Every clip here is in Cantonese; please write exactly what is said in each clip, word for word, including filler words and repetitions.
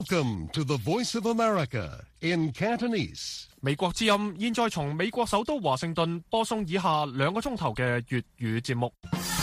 Welcome to the Voice of America in Cantonese. 美國之音現在從美國首都華盛頓播送以下兩個鐘頭嘅粵語節目。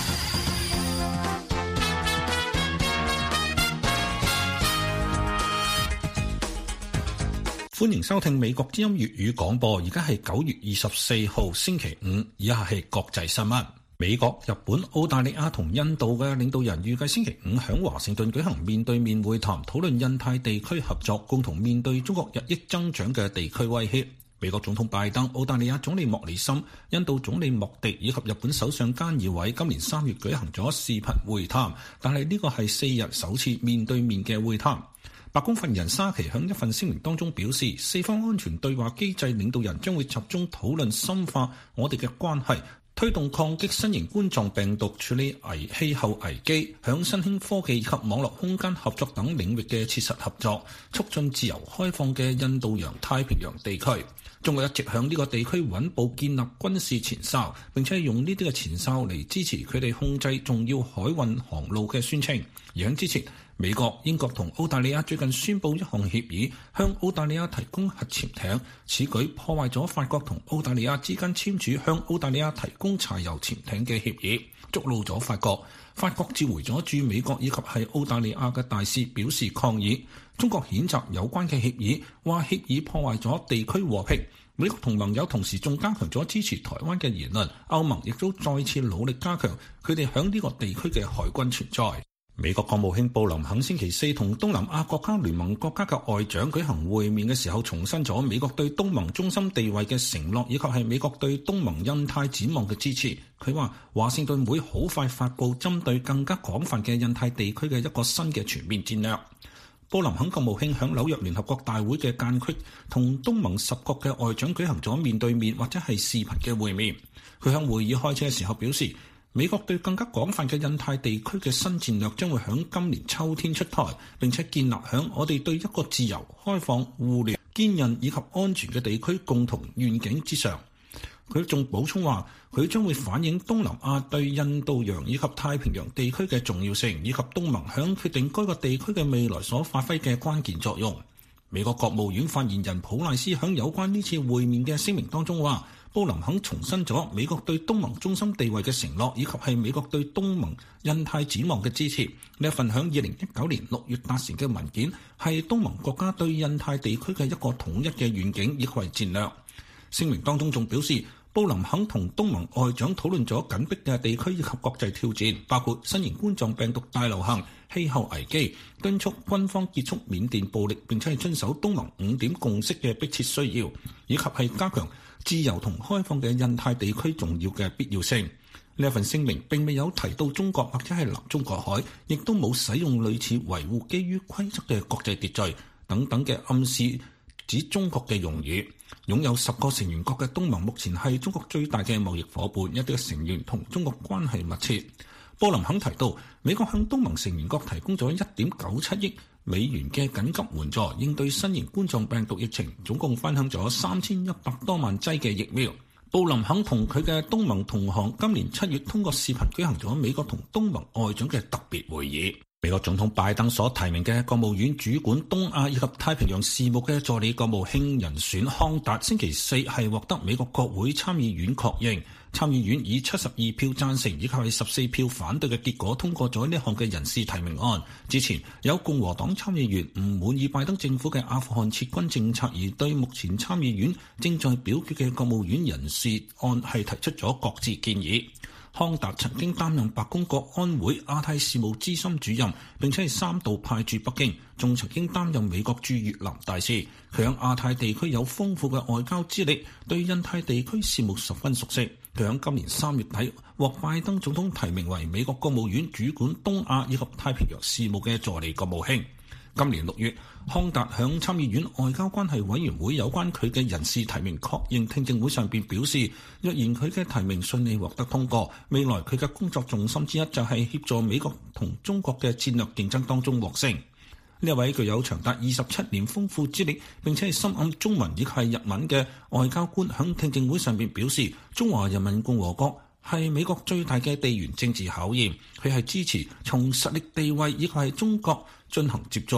歡迎收聽美國之音粵語廣播，而家係九月二十四號星期五，以下係國際新聞。美國、日本、澳大利亞同印度嘅領導人預計星期五響華盛頓舉行面對面會談，討論印太地區合作，共同面對中國日益增長嘅地區威脅。美國總統拜登、澳大利亞總理莫里森、印度總理莫迪以及日本首相菅義偉今年三月舉行咗視頻會談，但係呢個係四日首次面對面嘅會談。白宮發言人沙奇喺一份聲明當中表示，四方安全對話機制領導人將會集中討論深化我哋嘅關係，推動抗擊新型冠狀病毒、處理危氣候危機、響新興科技及網絡空間合作等領域嘅切實合作，促進自由開放嘅印度洋太平洋地區。中國一直向呢個地區穩步建立軍事前哨，並且用呢啲嘅前哨嚟支持佢哋控制重要海運航路嘅宣稱。而喺之前，美國、英國同澳大利亞最近宣布一項協議，向澳大利亞提供核潛艇。此舉破壞咗法國同澳大利亞之間簽署向澳大利亞提供柴油潛艇嘅協議，觸怒咗法國。法國召回咗駐美國以及係澳大利亞嘅大使，表示抗議。中國譴責有關嘅協議，話協議破壞咗地區和平。美國同盟友同時仲加強咗支持台灣嘅言論。歐盟亦都再次努力加強佢哋響呢個地區嘅海軍存在。美國國務卿布林肯星期四同東南亞國家聯盟國家嘅外長舉行會面嘅時候，重申咗美國對東盟中心地位嘅承諾，以及係美國對東盟印太展望嘅支持。佢話華盛頓會好快發布針對更加廣泛嘅印太地區嘅一個新嘅全面戰略。布林肯國務卿響紐約聯合國大會嘅間隙，同東盟十國嘅外長舉行咗面對面或者係視頻嘅會面。佢向會議開車嘅時候表示，美國對更加廣泛嘅印太地區嘅新戰略將會響今年秋天出台，並且建立響我哋對一個自由、開放、互聯、堅韌以及安全嘅地區共同願景之上。佢仲補充話，佢將會反映東南亞對印度洋以及太平洋地區嘅重要性，以及東盟響決定該個地區嘅未來所發揮嘅關鍵作用。美國國務院發言人普賴斯響有關呢次會面嘅聲明當中話，布林肯重申咗美國對東盟中心地位嘅承諾，以及係美國對東盟印太展望嘅支持。呢一份響二零一九年六月達成嘅文件，係東盟國家對印太地區嘅一個統一嘅願景以及係戰略。聲明當中仲表示，布林肯同東盟外長討論咗緊迫嘅地區以及國際挑戰，包括新型冠狀病毒大流行、氣候危機，敦促軍方結束緬甸暴力，並且係遵守東盟五點共識嘅迫切需要，以及係加強自由同開放嘅印太地區重要嘅必要性。呢一份聲明並未有提到中國或者係南中國海，亦都冇使用類似維護基於規則嘅國際秩序等等嘅暗示指中國嘅用語。擁有十個成員國嘅東盟目前係中國最大嘅貿易夥伴，一啲嘅成員同中國關係密切。布林肯提到，美國向東盟成員國提供咗一點九七億美元嘅緊急援助，應對新型冠狀病毒疫情，總共分享咗三千一百多萬劑嘅疫苗。布林肯同佢嘅東盟同行今年七月通過視頻舉行咗美國同東盟外長嘅特別會議。美國總統拜登所提名嘅國務院主管東亞以及太平洋事務嘅助理國務卿人選康達，星期四係獲得美國國會參議院確認。參議院以七十二票贊成以及係十四票反對嘅結果通過咗呢項嘅人事提名案。之前有共和黨參議員唔滿意拜登政府嘅阿富汗撤軍政策，而對目前參議院正在表決嘅國務院人事案係提出咗各自建議。康達曾經擔任白宮國安會亞太事務資深主任，並且係三度派駐北京，仲曾經擔任美國駐越南大使。佢喺亞太地區有豐富嘅外交資歷，對印太地區事務十分熟悉。佢喺今年三月底獲拜登總統提名為美國國務院主管東亞以及太平洋事務嘅助理國務卿。今年六月，康達響參議院外交關係委員會有關佢嘅人事提名確認聽證會上邊表示，若然佢嘅提名順利獲得通過，未來佢嘅工作重心之一就係協助美國同中國嘅戰略競爭當中獲勝。呢一位具有長達二十七年豐富資歷，並且係深諳中文以及係日文嘅外交官，響聽證會上邊表示，中華人民共和國係美國最大嘅地緣政治考驗，佢係支持從實力地位以及係中國進行接觸。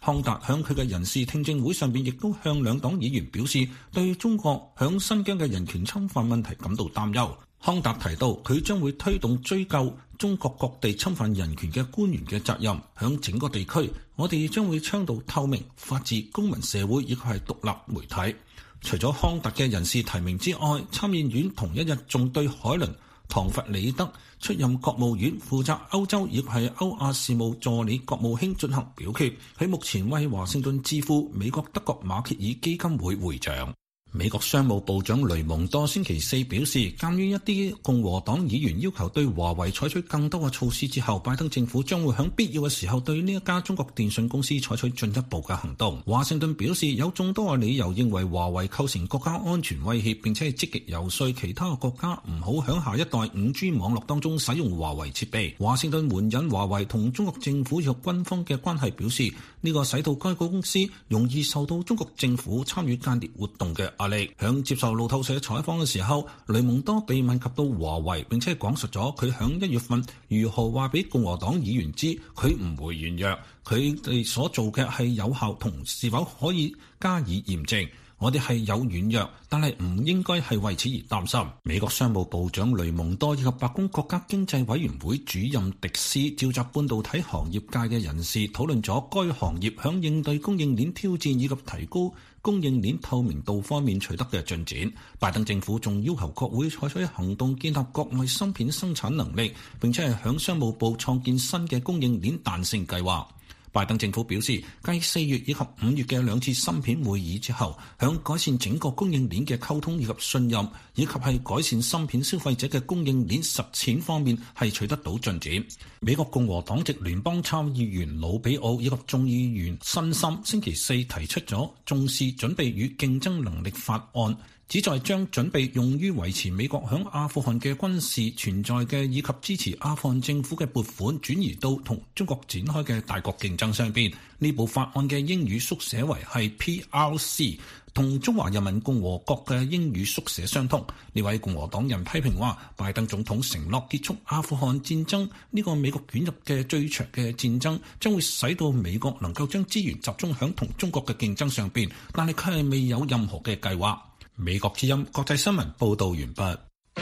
康達響佢嘅人事聽證會上邊，亦都向兩黨議員表示對中國響新疆嘅人權侵犯問題感到擔憂。康達提到，佢將會推動追究中國各地侵犯人權嘅官員嘅責任。響整個地區，我哋將會倡導透明、法治、公民社會以及係獨立媒體。除咗康達嘅人事提名之外，參議院同一日仲對海倫唐弗里德出任國務院負責歐洲亦係歐亞事務助理國務卿進行表決。佢目前為華盛頓支付美國德國馬歇爾基金會會長。美國商務部長雷蒙多星期四表示，鑒於一啲共和黨議員要求對華為採取更多嘅措施之後，拜登政府將會喺必要嘅時候對呢一家中國電信公司採取進一步嘅行動。華盛頓表示有眾多嘅理由認為華為構成國家安全威脅，並且係積極遊說其他國家唔好喺下一代 五 G 網絡當中使用華為設備。華盛頓援引華為同中國政府與軍方嘅關係表示，呢個使到該公司容易受到中國政府參與間諜活動嘅壓力。響接受路透社採訪嘅時候，雷蒙多被問及到華為，並且講述咗佢響一月份如何話俾共和黨議員知佢唔會軟弱，佢哋所做嘅係有效同是否可以加以驗證。我哋係有軟弱，但係唔應該係為此而擔心。美國商務部長雷蒙多以及白宮國家經濟委員會主任迪斯召集半導體行業界嘅人士，討論咗該行業響應對供應鏈挑戰以及提高供應鏈透明度方面取得嘅進展。拜登政府仲要求國會採取行動，建立國內芯片生產能力，並且係響商務部創建新嘅供應鏈彈性計劃。拜登政府表示，繼四月以及五月嘅兩次芯片會議之後，響改善整個供應鏈嘅溝通以及信任，以及係改善芯片消費者嘅供應鏈實踐方面係取得到進展。美國共和黨籍聯邦參議員魯比奧以及眾議員辛森星期四提出咗重視準備與競爭能力法案，旨在將準備用於維持美國響阿富汗嘅軍事存在嘅以及支持阿富汗政府嘅撥款轉移到同中國展開嘅大國競爭上邊。呢部法案嘅英語縮寫為係 P R C， 同中華人民共和國嘅英語縮寫相同。呢位共和黨人批評話，拜登總統承諾結束阿富汗戰爭，呢個美國捲入嘅最長嘅戰爭將會使到美國能夠將資源集中響同中國嘅競爭上邊，但係佢係未有任何嘅計劃。美國之音國際新聞報道完畢。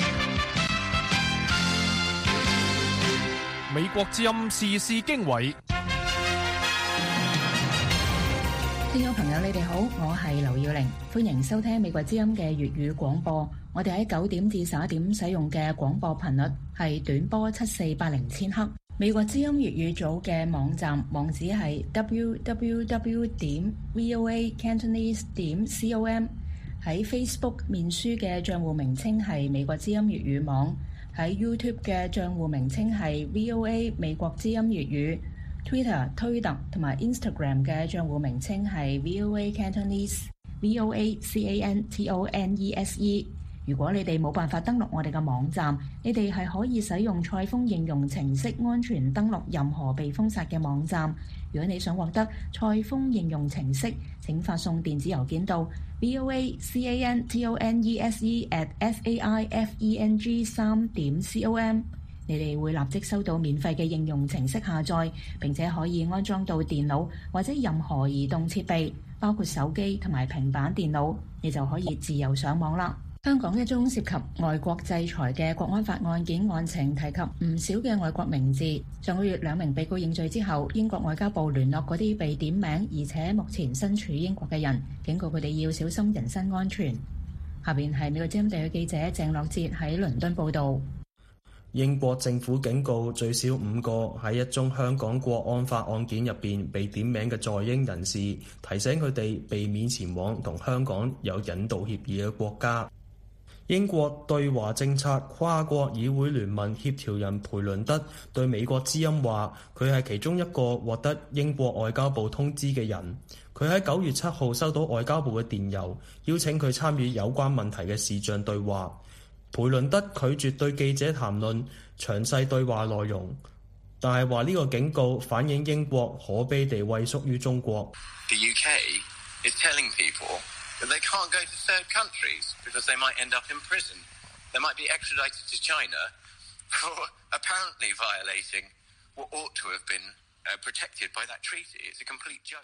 美國之音時事經緯， 聽眾朋友你哋好，我係劉耀玲，歡迎收聽美國之音嘅粵語廣播。我哋喺九點至十一點使用嘅廣播頻率係短波七四八零千赫。美國之音粵語組嘅網站網址係 double-u double-u double-u 點 v o a cantonese 點 com。喺 Facebook 面書嘅賬戶名稱係美國之音粵語網，喺 YouTube 嘅賬戶名稱係 V O A 美國之音粵語， Twitter 推特同埋 Instagram 嘅賬戶名稱係 V O A Cantonese V O A C A N T O N E S E。 如果你哋冇辦法登錄我哋嘅網站，你哋係可以使用賽風應用程式安全登錄任何被封殺嘅網站。如果你想獲得賽風應用程式，請發送電子郵件到 v o a c a n t o n e s e at f a i f e n g 三點 com。 你哋會立即收到免費嘅應用程式下載，並且可以安裝到電腦或者任何移動設備，包括手機同埋平板電腦，你就可以自由上網啦。香港一宗涉及外國制裁嘅國安法案件案情提及唔少嘅外國名字。上個月兩名被告認罪之後，英國外交部聯絡嗰啲被點名而且目前身處英國嘅人，警告佢哋要小心人身安全。下邊係美國之音地區記者鄭樂哲喺倫敦報道。 英國政府警告最少五個喺一宗香港國安法案件入邊被點名嘅在英人士，提醒佢哋避免前往同香港有引渡協議嘅國家。英國對華政策跨國議會聯盟協調人培倫德對美國之音話，佢係其中一個獲得英國外交部通知嘅人。佢喺九月七號收到外交部嘅電郵，邀請佢參與有關問題嘅視像對話。培倫德拒絕對記者談論詳細對話內容，但係話呢個警告反映英國可悲地畏縮於中國。 The U K is telling people that they can't go to third countries because they might end up in prison. They might be extradited to China for apparently violating what ought to have been uh, protected by that treaty. It's a complete joke.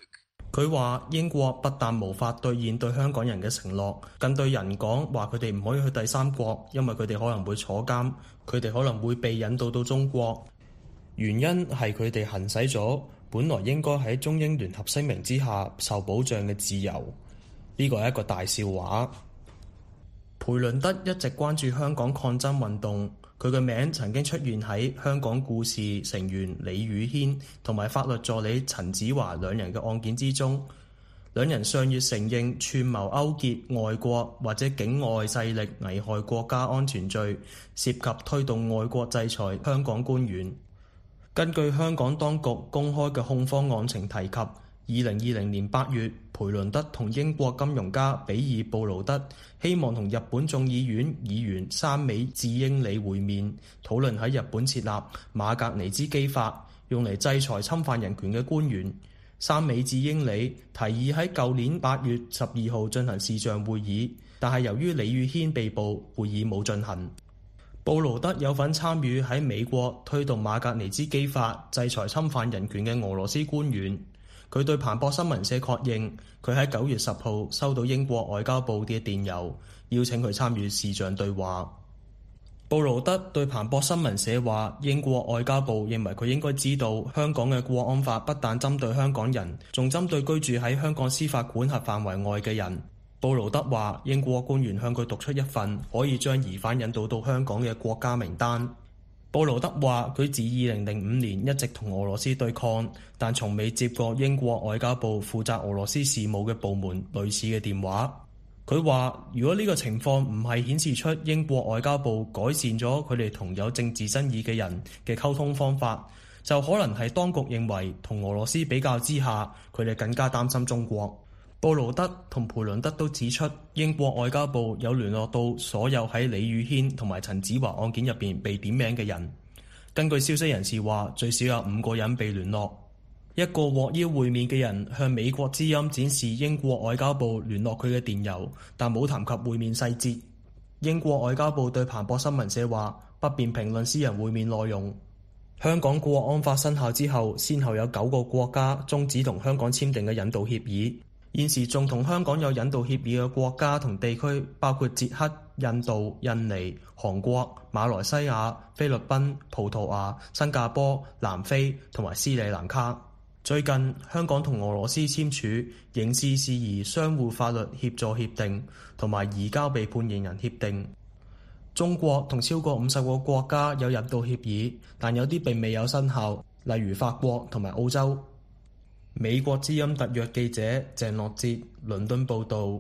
佢話英國不但無法兌現對香港人嘅承諾，更對人講話佢哋唔可以去第三國，因為佢哋可能會坐監，佢哋可能會被引渡到中國。原因係佢哋行使咗本來應該喺中英聯合聲明之下受保障嘅自由。呢個係一個大笑話。培倫德一直關注香港抗爭運動，佢嘅名曾經出現喺香港故事成員李宇軒同埋法律助理陳子華兩人嘅案件之中。兩人上月承認串謀勾結外國或者境外勢力危害國家安全罪，涉及推動外國制裁香港官員。根據香港當局公開嘅控方案情提及，二零二零年八月，培倫德同英國金融家比爾布勞德希望同日本眾議院議員三美智英里會面，討論喺日本設立馬格尼茲基法，用嚟制裁侵犯人權嘅官員。三美智英里提議喺舊年八月十二號進行視像會議，但係由於李宇軒被捕，會議冇進行。布勞德有份參與喺美國推動馬格尼茲基法，制裁侵犯人權嘅俄羅斯官員。佢對彭博新聞社確認，佢喺九月十號收到英國外交部嘅電郵，邀請佢參與視像對話。布勞德對彭博新聞社話，英國外交部認為佢應該知道，香港嘅國安法不但針對香港人，仲針對居住喺香港司法管轄範圍外嘅人。布勞德話，英國官員向佢讀出一份可以將疑犯引渡到香港嘅國家名單。布勞德話，佢自二零零五年一直同俄羅斯對抗，但從未接過英國外交部負責俄羅斯事務嘅部門類似嘅電話。佢話，如果呢個情況唔係顯示出英國外交部改善咗佢哋同有政治爭議嘅人嘅溝通方法，就可能係當局認為同俄羅斯比較之下，佢哋更加擔心中國。布勞德同培倫德都指出，英國外交部有聯絡到所有喺李宇軒同埋陳子華案件入邊被點名嘅人。根據消息人士話，最少有五個人被聯絡。一個獲邀會面嘅人向美國之音展示英國外交部聯絡佢嘅電郵，但冇談及會面細節。英國外交部對彭博新聞社話，不便評論私人會面內容。香港國安法生效之後，先後有九個國家終止同香港簽訂嘅引渡協議。現時仲同香港有引渡協議嘅國家同地區包括捷克、印度、印尼、韓國、馬來西亞、菲律賓、葡萄牙、新加坡、南非同埋斯里蘭卡。最近香港同俄羅斯簽署刑事事宜相互法律協助協定同埋移交被判刑人協定。中國同超過五十個國家有引渡協議，但有啲並未有生效，例如法國同埋澳洲。美國之音特約記者鄭樂哲，倫敦報道。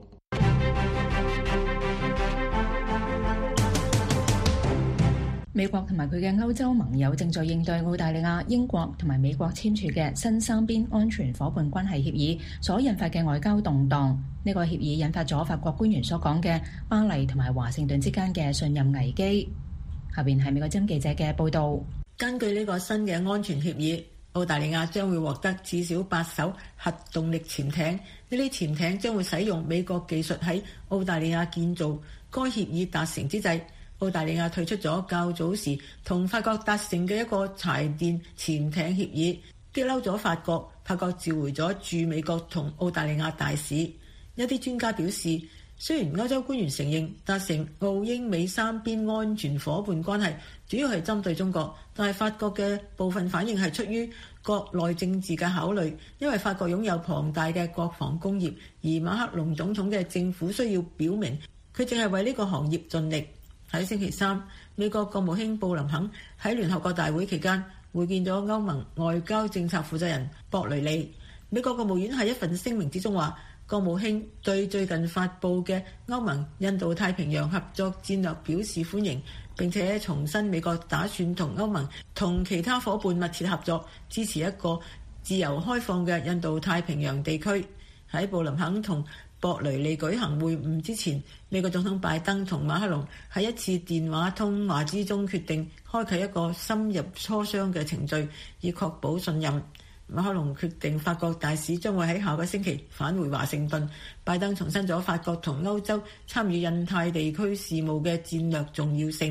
美國同埋佢嘅歐洲盟友正在應對澳大利亞、英國同埋美國簽署嘅新三邊安全夥伴關係協議所引發嘅外交動盪。呢個協議引發咗法國官員所講嘅巴黎同埋華盛頓之間嘅信任危機。下邊係美國之音記者嘅報道。 根據呢個新嘅安全協議，澳大利亞將會獲得至少八艘核動力潛艇，呢啲潛艇將會使用美國技術喺澳大利亞建造。該協議達成之際，澳大利亞退出咗較早時同法國達成嘅一個柴電潛艇協議，激嬲咗法國。法國召回咗駐美國同澳大利亞大使。一啲專家表示，雖然歐洲官員承認達成澳英美三邊安全夥伴關係主要係針對中國，但係法國嘅部分反應係出於國內政治嘅考慮，因為法國擁有龐大嘅國防工業，而馬克龍總統嘅政府需要表明佢淨係為呢個行業盡力。喺星期三，美國國務卿布林肯喺聯合國大會期間會見咗歐盟外交政策負責人博雷利。美國國務院喺一份聲明之中話，國務卿對最近發布嘅歐盟印度太平洋合作戰略表示歡迎，並且重申美國打算同歐盟同其他夥伴密切合作，支持一個自由開放嘅印度太平洋地區。喺布林肯同博雷利舉行會晤之前，美國總統拜登同馬克龍喺一次電話通話之中決定開啟一個深入磋商嘅程序，以確保信任。馬克龍決定法國大使將會喺下個星期返回華盛頓。拜登重申咗法國同歐洲參與印太地區事務嘅戰略重要性。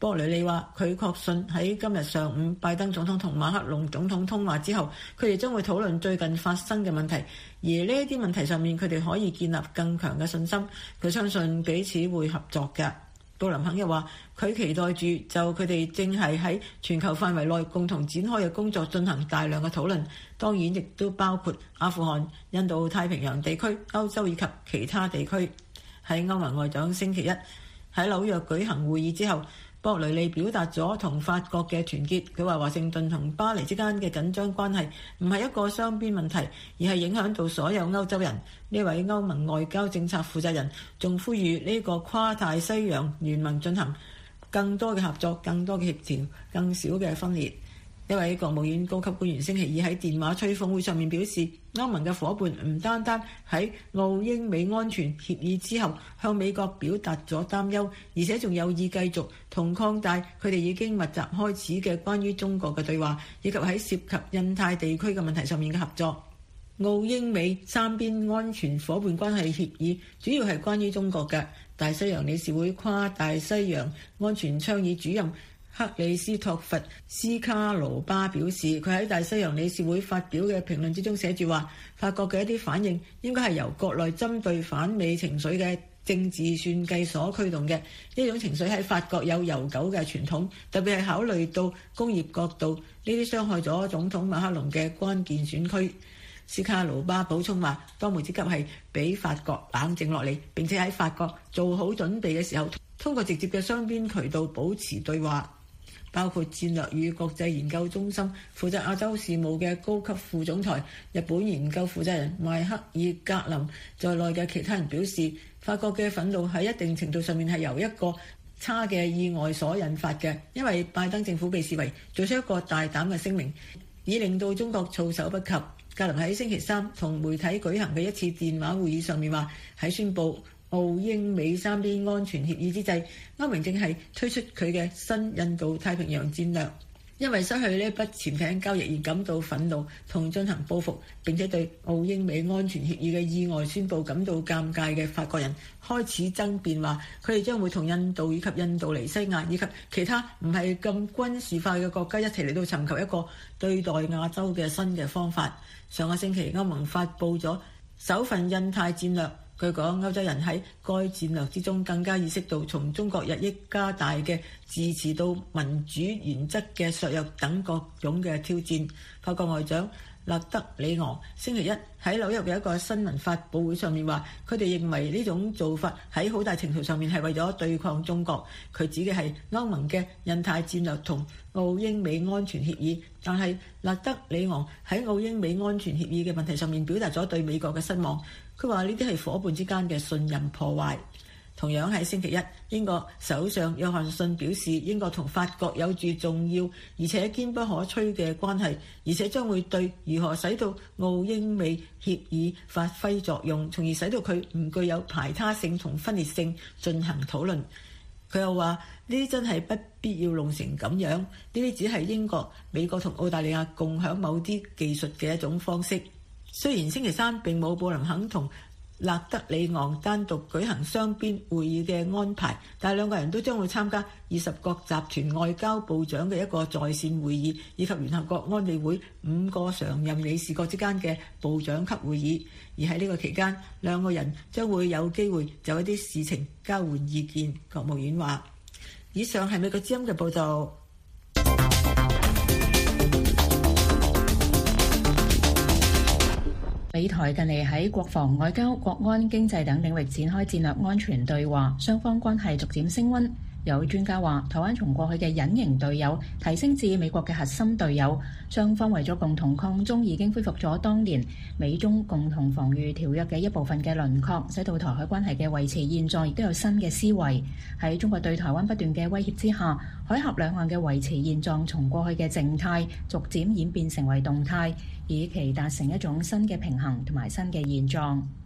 博雷利話：佢確信喺今日上午拜登總統同馬克龍總統通話之後，佢哋將會討論最近發生嘅問題，而呢一啲問題上面佢哋可以建立更強嘅信心。佢相信彼此會合作嘅。布林肯又話：佢期待住就佢哋正係喺全球範圍內共同展開嘅工作進行大量嘅討論，當然亦都包括阿富汗、印度太平洋地區、歐洲以及其他地區。喺歐盟外長星期一喺紐約舉行會議之後，博雷利表達咗同法國嘅團結。佢話華盛頓同巴黎之間嘅緊張關係唔係一個雙邊問題，而係影響到所有歐洲人。呢位歐盟外交政策負責人仲呼籲呢個跨大西洋聯盟進行更多嘅合作、更多嘅協調、更少嘅分裂。一位國務院高級官員星期二喺電話吹風會上面表示，歐盟嘅夥伴唔單單喺澳英美安全協議之後向美國表達咗擔憂，而且仲有意繼續同擴大佢哋已經密集開始嘅關於中國嘅對話，以及喺涉及印太地區嘅問題上面嘅合作。澳英美三邊安全夥伴關係協議主要係關於中國嘅。大西洋理事會跨大西洋安全倡議主任克里斯托弗斯卡羅巴表示，佢喺大西洋理事會發表嘅評論之中寫住話，法國嘅一啲反應應該係由國內針對反美情緒嘅政治算計所驅動嘅。呢種情緒喺法國有悠久嘅傳統，特別係考慮到工業角度，呢啲傷害咗總統馬克龍嘅關鍵選區。斯卡羅巴補充話，當務之急係俾法國冷靜落嚟，並且喺法國做好準備嘅時候，通過直接嘅雙邊渠道保持對話。包括戰略與國際研究中心負責亞洲事務嘅高級副總裁、日本研究負責人邁克爾格林在內嘅其他人表示，法國嘅憤怒喺一定程度上面係由一個差嘅意外所引發嘅，因為拜登政府被視為做出一個大膽嘅聲明，以令到中國措手不及。格林喺星期三同媒體舉行嘅一次電話會議上面話，喺宣布澳英美三邊安全協議之際，歐盟正係推出佢嘅新印度太平洋戰略。因為失去呢一筆潛艇交易而感到憤怒同進行報復，並且對澳英美安全協議嘅意外宣佈感到尷尬嘅法國人開始爭辯，話佢哋將會同印度以及印度尼西亞以及其他唔係咁軍事化嘅國家一齊嚟到尋求一個對待亞洲嘅新嘅方法。上個星期歐盟發布咗首份印太戰略。據講，歐洲人喺該戰略之中更加意識到從中國日益加大嘅自持到民主原則嘅削弱等各種嘅挑戰。法國外長勒德里昂星期一喺紐約嘅一個新聞發佈會上面話，佢哋認為呢種做法喺好大程度上面係為咗對抗中國。佢指嘅係歐盟嘅印太戰略同澳英美安全協議，但係勒德里昂喺澳英美安全協議嘅問題上面表達咗對美國嘅失望。佢話呢啲係夥伴之間嘅信任破壞。同樣喺星期一，英國首相約翰遜表示，英國同法國有住重要而且堅不可摧嘅關係，而且將會對如何使到澳英美協議發揮作用，從而使到佢唔具有排他性同分裂性進行討論。佢又話呢啲真係不必要弄成咁樣，呢啲只係英國、美國同澳大利亞共享某啲技術嘅一種方式。雖然星期三並冇布林肯同勒德里昂單獨舉行雙邊會議嘅安排，但係兩個人都將會參加二十國集團外交部長嘅一個在線會議，以及聯合國安理會五個常任理事國之間嘅部長級會議。而喺呢個期間，兩個人將會有機會就一啲事情交換意見。國務院話。以上係美國之音嘅報導。 美台近嚟喺國防、外交、國安、經濟等領域展開戰略安全對話，雙方關係逐漸升溫。有專家話，台灣從過去嘅隱形隊友提升至美國嘅核心隊友，雙方為咗共同抗中，已經恢復咗當年美中共同防禦條約嘅一部分嘅輪廓，使到台海關係嘅維持現狀亦都有新嘅思維。喺中國對台灣不斷嘅威脅之下，海峽兩岸嘅維持現狀從過去嘅靜態逐漸演變成為動態，以期達成一種新嘅平衡同埋新嘅現狀。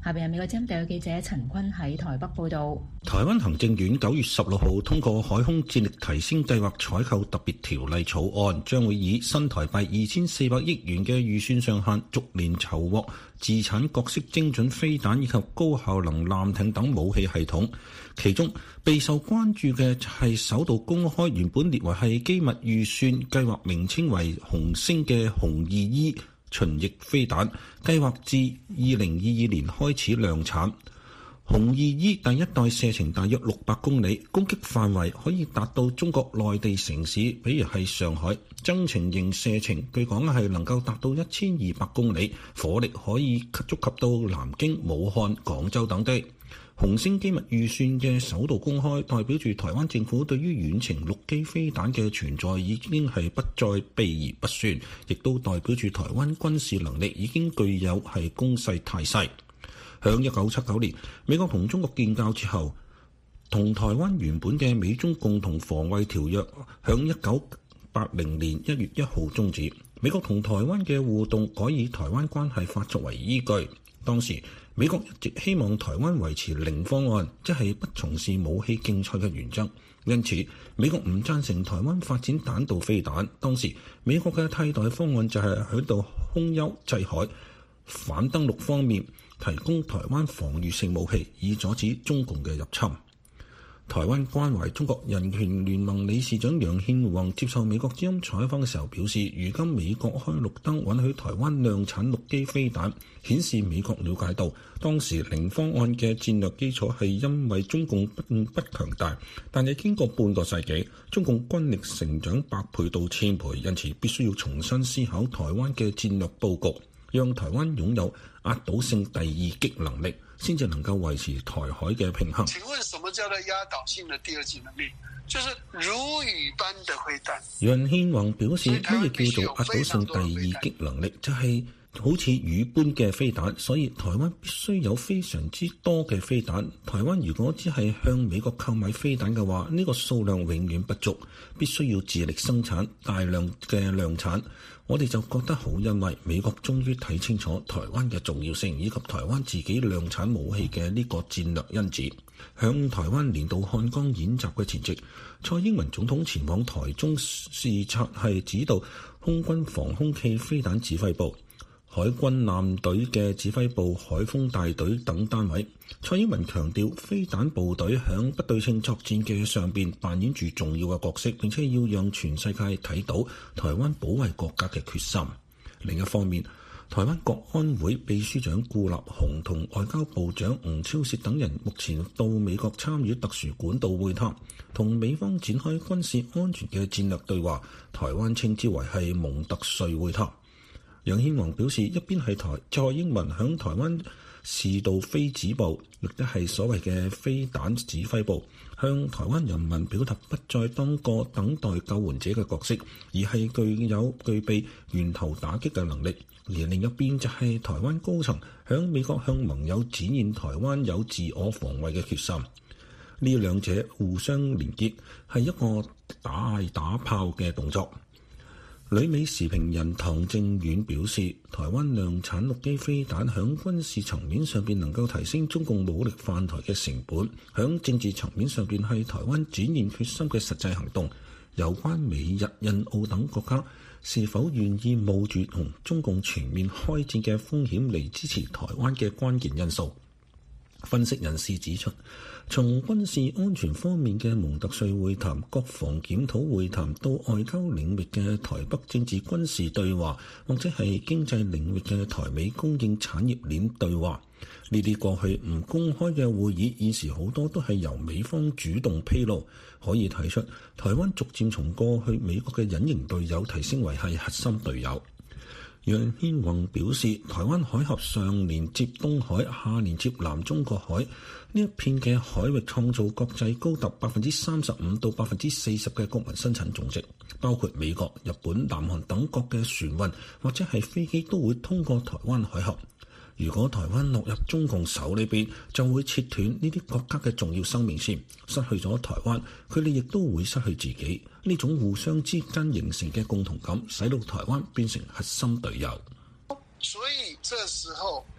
下邊係美國之音特約記者陳坤喺台北報道。 台灣行政院九月十六號通過海空戰力提升計劃採購特別條例草案，將會以新台幣二千四百億元嘅預算上限，逐年籌獲自產各式精準飛彈以及高效能艦艇等武器系統。其中備受關注嘅就係首度公開原本列為係機密預算計劃名稱為紅星嘅紅二 E 巡弋飛彈，計劃自二零二二年開始量產。紅二 E 第一代射程大約六百公里，攻擊範圍可以達到中國內地城市，比如係上海。增程型射程據講係能夠達到一千二百公里，火力可以觸及到南京、武漢、廣州等地。紅星機密預算嘅首度公開，代表住台灣政府對於遠程陸基飛彈嘅存在已經係不再避而不宣，亦都代表住台灣軍事能力已經具有係攻勢態勢。響一九七九年，美國同中國建交之後，同台灣原本嘅美中共同防衛條約響一九八零年一月一號終止。美國同台灣嘅互動改以台灣關係法作為依據。當時美國一直希望台灣維持零方案，即係不從事武器競賽嘅原則。因此，美國唔贊成台灣發展彈道飛彈。當時美國嘅替代方案就係喺度空優制海、反登陸方面提供台灣防禦性武器，以阻止中共嘅入侵。台灣關懷中國人權聯盟理事長楊憲宏接受美國之音採訪嘅時候表示，如今美國開綠燈允許台灣量產陸基飛彈，顯示美國了解到當時零方案嘅戰略基礎係因為中共並不強大，但係經過半個世紀，中共軍力成長百倍到千倍，因此必須要重新思考台灣嘅戰略佈局，讓台灣擁有壓倒性第二擊能力，先至能夠維持台海嘅平衡。 請問什麼叫做壓倒性的第二擊能力？就是如雨般的飛彈。 楊憲宏表示，乜嘢叫做壓倒性第二擊能力？就係、是好似雨般嘅飛彈，所以台灣必須有非常之多嘅飛彈。台灣如果只係向美國購買飛彈嘅話，呢、這個數量永遠不足，必須要自力生產大量嘅量產。我哋就覺得好欣慰，美國終於睇清楚台灣嘅重要性，以及台灣自己量產武器嘅呢個戰略因子。向台灣年度漢江演習嘅前夕，蔡英文總統前往台中視察，係指導空軍防空器飛彈指揮部、海軍艦隊嘅指揮部、海鋒大隊等單位。蔡英文強調，飛彈部隊響不對稱作戰嘅上邊扮演住重要嘅角色，並且要讓全世界睇到台灣保衛國家嘅決心。另一方面，台灣國安會秘書長顧立雄同外交部長吳釗燮等人目前到美國參與特殊管道會談，同美方展開軍事安全嘅戰略對話，台灣稱之為係蒙特瑞會談。楊憲宏表示，一邊係台蔡英文響台灣視導飛指部，亦都係所謂嘅飛彈指揮部，向台灣人民表達不再當個等待救援者嘅角色，而係具有具備源頭打擊嘅能力。而另一邊就係台灣高層響美國向盟友展現台灣有自我防衛嘅決心。呢兩者互相連結，係一個打嗌打炮嘅動作。旅美時評人唐正遠表示，台灣量產陸基飛彈響軍事層面上邊能夠提升中共武力犯台嘅成本，響政治層面上邊係台灣展現決心嘅實際行動。有關美日印澳等國家是否願意冒住同中共全面開戰嘅風險嚟支持台灣嘅關鍵因素。分析人士指出，從軍事安全方面嘅蒙特瑞會談、國防檢討會談到外交領域嘅台北政治軍事對話，或者係經濟領域嘅台美供應產業鏈對話，呢啲過去唔公開嘅會議，現時好多都係由美方主動披露，可以睇出台灣逐漸從過去美國嘅隱形隊友提升為係核心隊友。楊憲宏表示，台灣海峽上連接東海，下連接南中國海，呢一片嘅海域創造國際高達百分之三十五到百分之四十嘅國民生產總值，包括美國、日本、南韓等國嘅船運或者係飛機都會通過台灣海峽。如果台灣落入中共手裏邊，就會切斷呢啲國家嘅重要生命線，失去咗台灣，佢哋亦都會失去自己。呢種互相之間形成嘅共同感，使到台灣變成核心隊友。 所以這時候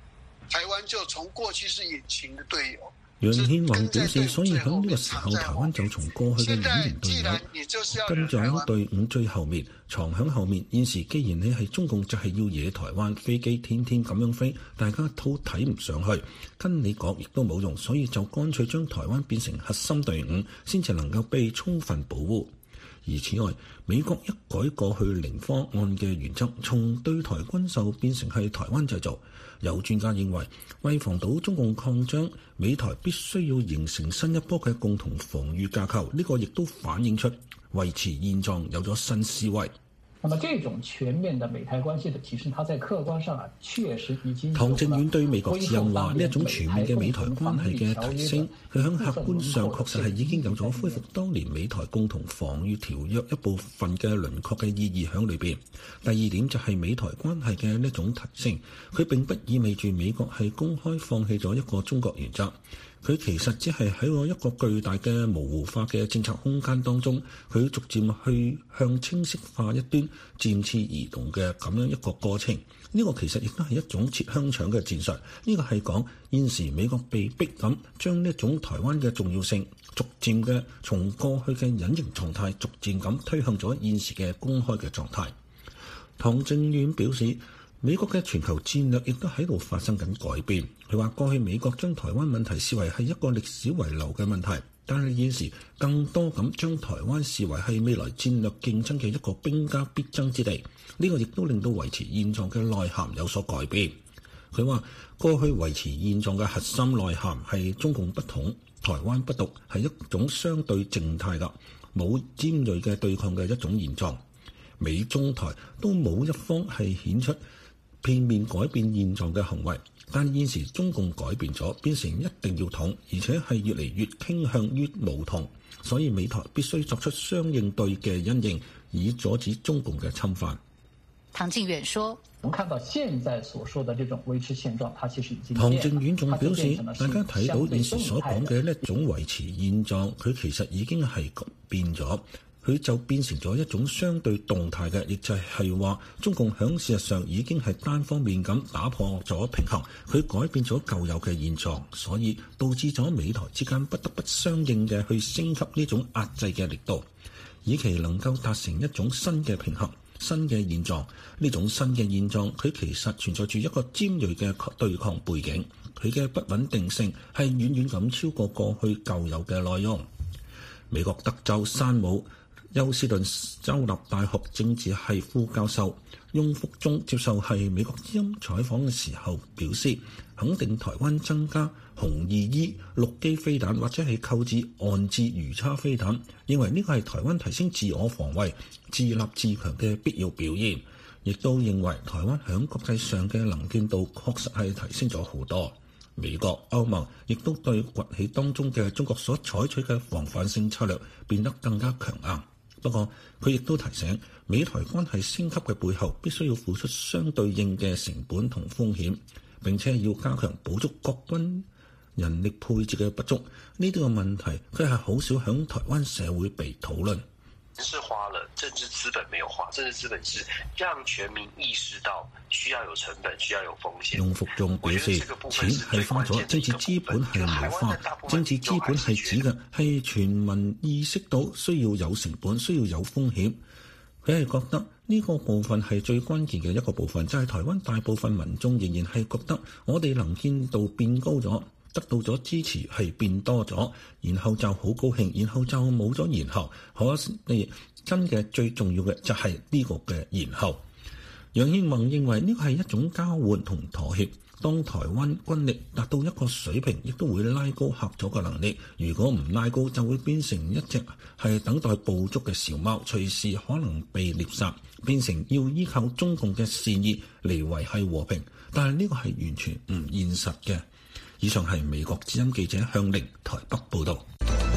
台灣就從過去是隱形的隊友。 楊憲宏表示，所以喺呢個時候，台灣就從過去嘅隱形隊友跟咗喺隊伍最後面，藏喺後面。現時既然你係中共，就係要惹台灣，飛機天天咁樣飛，大家都睇唔上去，跟你講亦都冇用，所以就乾脆將台灣變成核心隊伍，先至能夠被充分保護。而此外，美國一改過去零方案嘅原則，從對台軍售變成係台灣製造。有專家認為，為防堵中共擴張，美台必須要形成新一波嘅共同防禦架構。呢、這個亦都反映出維持現狀有咗新思維。 那麼這種全面的美台關係的提升，它在客觀上啊，確實已經。 唐正遠對美國之音話：呢一種全面嘅美台關係嘅提升，佢喺客觀上確實係已經有咗恢復當年美台共同防禦條約一部分嘅輪廓嘅意義喺裏邊。第二點就係美台關係嘅呢種提升，佢並不意味住美國係公開放棄咗一個中國原則。佢其實只係喺個一個巨大嘅模糊化嘅政策空間當中，佢逐漸去向清晰化一端漸次移動嘅咁樣一個過程。呢、這個其實亦都係一種切香腸嘅戰術。呢、這個係講現時美國被逼咁將呢一種台灣嘅重要性，逐漸嘅從過去嘅隱形狀態，逐漸咁推向咗現時嘅公開嘅狀態。唐正遠表示，美國嘅全球戰略亦都喺度發生緊改變。佢話過去美國將台灣問題視為係一個歷史遺留嘅問題，但係現時更多咁將台灣視為係未來戰略競爭嘅一個兵家必爭之地。呢、這個亦都令到維持現狀嘅內涵有所改變。佢話過去維持現狀嘅核心內涵係中共不統、台灣不獨，係一種相對靜態嘅冇尖鋭嘅對抗嘅一種現狀。美中台都冇一方係顯出片面改變現狀嘅行為，但現時中共改變咗，變成一定要統，而且係越嚟越傾向於武統，所以美台必須作出相應對嘅因應，以阻止中共嘅侵犯。 唐正遠說： 我們看到現在所說的這種維持現狀，它其實已經。 唐正遠仲表示，大家睇到現時所講嘅呢種維持現狀，佢其實已經係變咗。佢就變成咗一種相對動態嘅，亦就係話中共響事實上已經係單方面咁打破咗平衡，佢改變咗舊有嘅現狀，所以導致咗美台之間不得不相應嘅去升級呢種壓制嘅力度，以期能夠達成一種新嘅平衡、新嘅現狀。呢種新嘅現狀，佢其實存在住一個尖銳嘅對抗背景，佢嘅不穩定性係遠遠咁超過過去舊有嘅內容。美國德州山姆休斯頓州立大學政治系副教授翁福忠接受係美國之音採訪嘅時候表示，肯定台灣增加紅二 E 陸基飛彈或者係購置岸置魚叉飛彈，認為呢個係台灣提升自我防衛、自立自強嘅必要表現，亦都認為台灣響國際上嘅能見度確實係提升咗好多。美國、歐盟亦都對崛起當中嘅中國所採取嘅防範性策略變得更加強硬。不過，佢亦都提醒，美台關係升級嘅背後必須要付出相對應嘅成本同風險，並且要加強補足國軍人力配置嘅不足。呢啲個問題，佢係好少響台灣社會被討論。 是花了，政治資本沒有花，政治資本是讓全民意識到需要有成本，需要有風險。 翁福忠表示，錢係花咗，政治資本係冇花。政治資本係指嘅係全民意識到需要有成本，需要有風險。佢係覺得呢個部分係最關鍵嘅一個部分，就係、是、台灣大部分民眾仍然係覺得我哋能見度變高咗，得到咗支持係變多咗，然後就好高興，然後就冇咗然後。可是真嘅最重要嘅就係呢個嘅然後。楊憲宏認為呢個係一種交換同妥協。當台灣軍力達到一個水平，亦都會拉高嚇阻嘅能力。如果唔拉高，就會變成一隻係等待捕捉嘅小貓，隨時可能被獵殺，變成要依靠中共嘅善意嚟維繫和平。但係呢個係完全唔現實嘅。以上係美國之音記者向凌台北報導。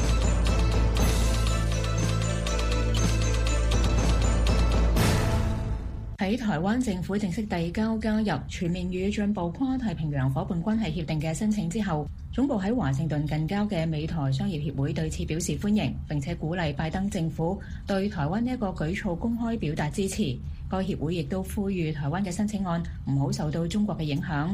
喺台灣政府正式遞交加入全面與進步跨太平洋夥伴關係協定嘅申請之後，總部喺華盛頓近郊嘅美台商業協會對此表示歡迎，並且鼓勵拜登政府對台灣呢一個舉措公開表達支持。該協會亦都呼籲台灣嘅申請案唔好受到中國嘅影響。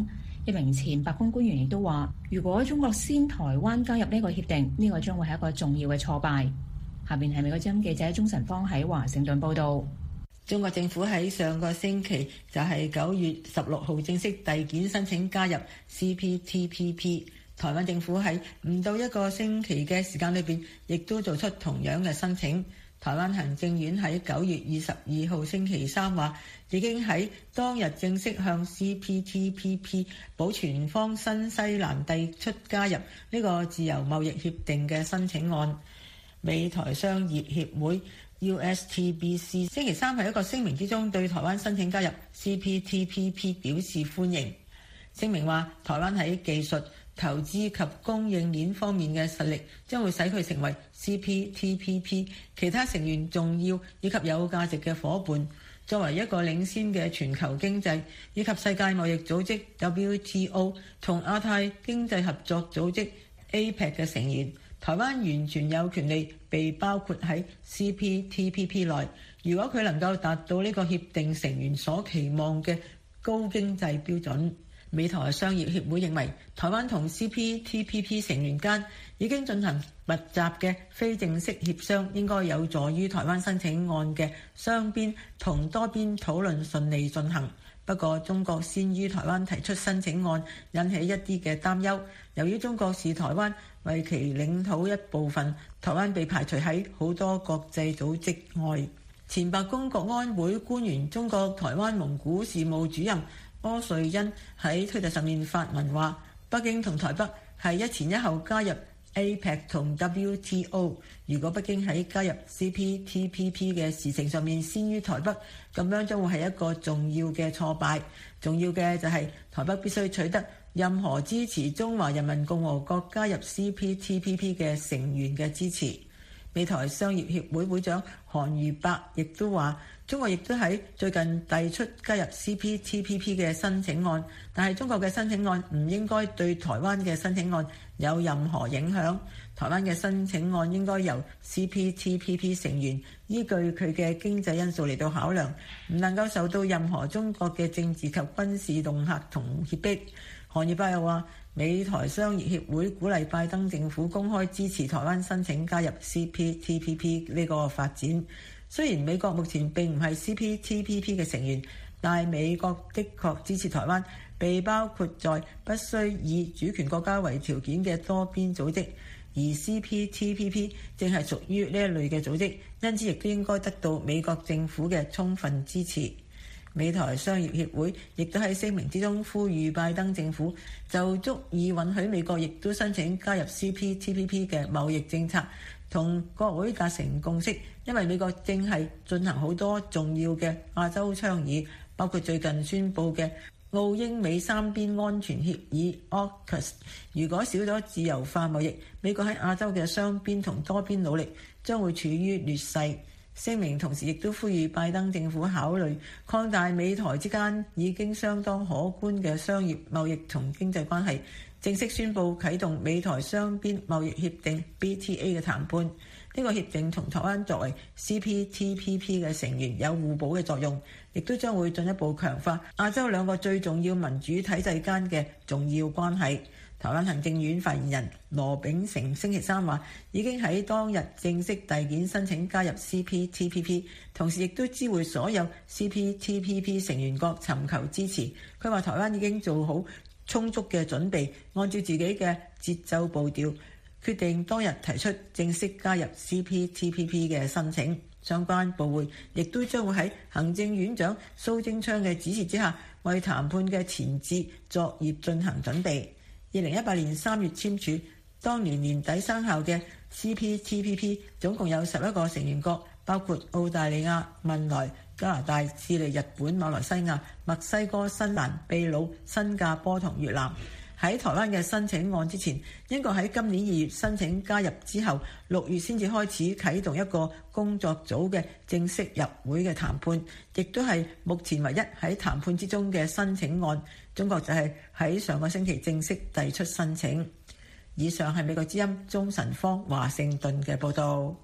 一名前白宮官員亦都話，如果中國先台灣加入呢個協定，呢個將會係一個重要嘅挫敗。下邊係美國之音記者鍾晨芳喺華盛頓報道。 中國政府喺上個星期就係九月十六號正式遞件申請加入 C P T P P。台灣政府喺唔到一個星期嘅時間裏邊，亦都做出同樣嘅申請。台灣行政院喺九月二十二號星期三話，已經喺當日正式向 C P T P P 保存方新西蘭遞出加入呢個自由貿易協定嘅申請案。美台商業協會 U S T B C 星期三喺一個聲明之中對台灣申請加入 C P T P P 表示歡迎。聲明話，台灣喺技術、投資及供應鏈方面嘅實力將會使佢成為 C P T P P 其他成員重要以及有價值嘅夥伴。作為一個領先嘅全球經濟以及世界貿易組織 W T O 同亞太經濟合作組織 A P E C 嘅成員，台灣完全有權利被包括喺 C P T P P 內。如果佢能夠達到呢個協定成員所期望嘅高經濟標準。美台商業協會認為，台灣同 C P T P P 成員間已經進行密集嘅非正式協商，應該有助於台灣申請案嘅雙邊同多邊討論順利進行。不過，中國先於台灣提出申請案，引起一啲嘅擔憂。由於中國視台灣為其領土一部分，台灣被排除喺好多國際組織外。前白宮國安會官員、中國台灣蒙古事務主任柯瑞恩喺推特上面發文話，北京同台北係一前一後加入 A P E C 同 W T O。如果北京喺加入 C P T P P 嘅事情上面先於台北，咁樣將會係一個重要嘅挫敗。重要嘅就係台北必須取得任何支持中華人民共和國加入 C P T P P 嘅成員嘅支持。美台商業協會會長韓瑜伯亦都話，中國亦都喺最近遞出加入 C P T P P 嘅申請案，但係中國嘅申請案唔應該對台灣嘅申請案有任何影響。台灣嘅申請案應該由 C P T P P 成員依據佢嘅經濟因素嚟到考量，唔能夠受到任何中國嘅政治及軍事恫嚇同脅迫。韓瑜伯又話，美台商業協會鼓勵拜登政府公開支持台灣申請加入 C P T P P 呢個發展。雖然美國目前並唔係 C P T P P 嘅成員，但係美國的確支持台灣被包括在不需以主權國家為條件嘅多邊組織，而 C P T P P 正係屬於呢一類嘅組織，因此亦都應該得到美國政府嘅充分支持。美台商業協會亦都喺聲明之中呼籲拜登政府就足以允許美國亦都申請加入 C P T P P 嘅貿易政策同國會達成共識，因為美國正係進行好多重要嘅亞洲倡議，包括最近宣布嘅澳英美三邊安全協議 A U K U S。 如果少咗自由化貿易，美國喺亞洲嘅雙邊同多邊努力將會處於劣勢。聲明同時亦都呼籲拜登政府考慮擴大美台之間已經相當可觀嘅商業貿易同經濟關係，正式宣布啟動美台雙邊貿易協定 B T A 嘅談判。呢、這個協定同台灣作為 C P T P P 嘅成員有互補嘅作用，亦都將會進一步強化亞洲兩個最重要民主體制間嘅重要關係。台灣行政院發言人羅秉成星期三話，已經喺當日正式遞件申請加入 C P T P P， 同時亦都知會所有 C P T P P 成員國尋求支持。佢話台灣已經做好充足嘅準備，按照自己嘅節奏步調，決定當日提出正式加入 C P T P P 嘅申請。相關部會亦都將會喺行政院長蘇貞昌嘅指示之下，為談判嘅前置作業進行準備。二零一八年三月簽署，當年年底生效嘅 C P T P P 總共有十一個成員國，包括澳大利亞、汶萊、加拿大、智利、日本、馬來西亞、墨西哥、新蘭、秘魯、新加坡同越南。喺台灣嘅申請案之前，英國喺今年二月申請加入之後，六月先至開始啟動一個工作組嘅正式入會嘅談判，亦都係目前唯一喺談判之中嘅申請案。中國就係喺上個星期正式遞出申請。以上係美國之音鍾晨芳華盛頓嘅報導。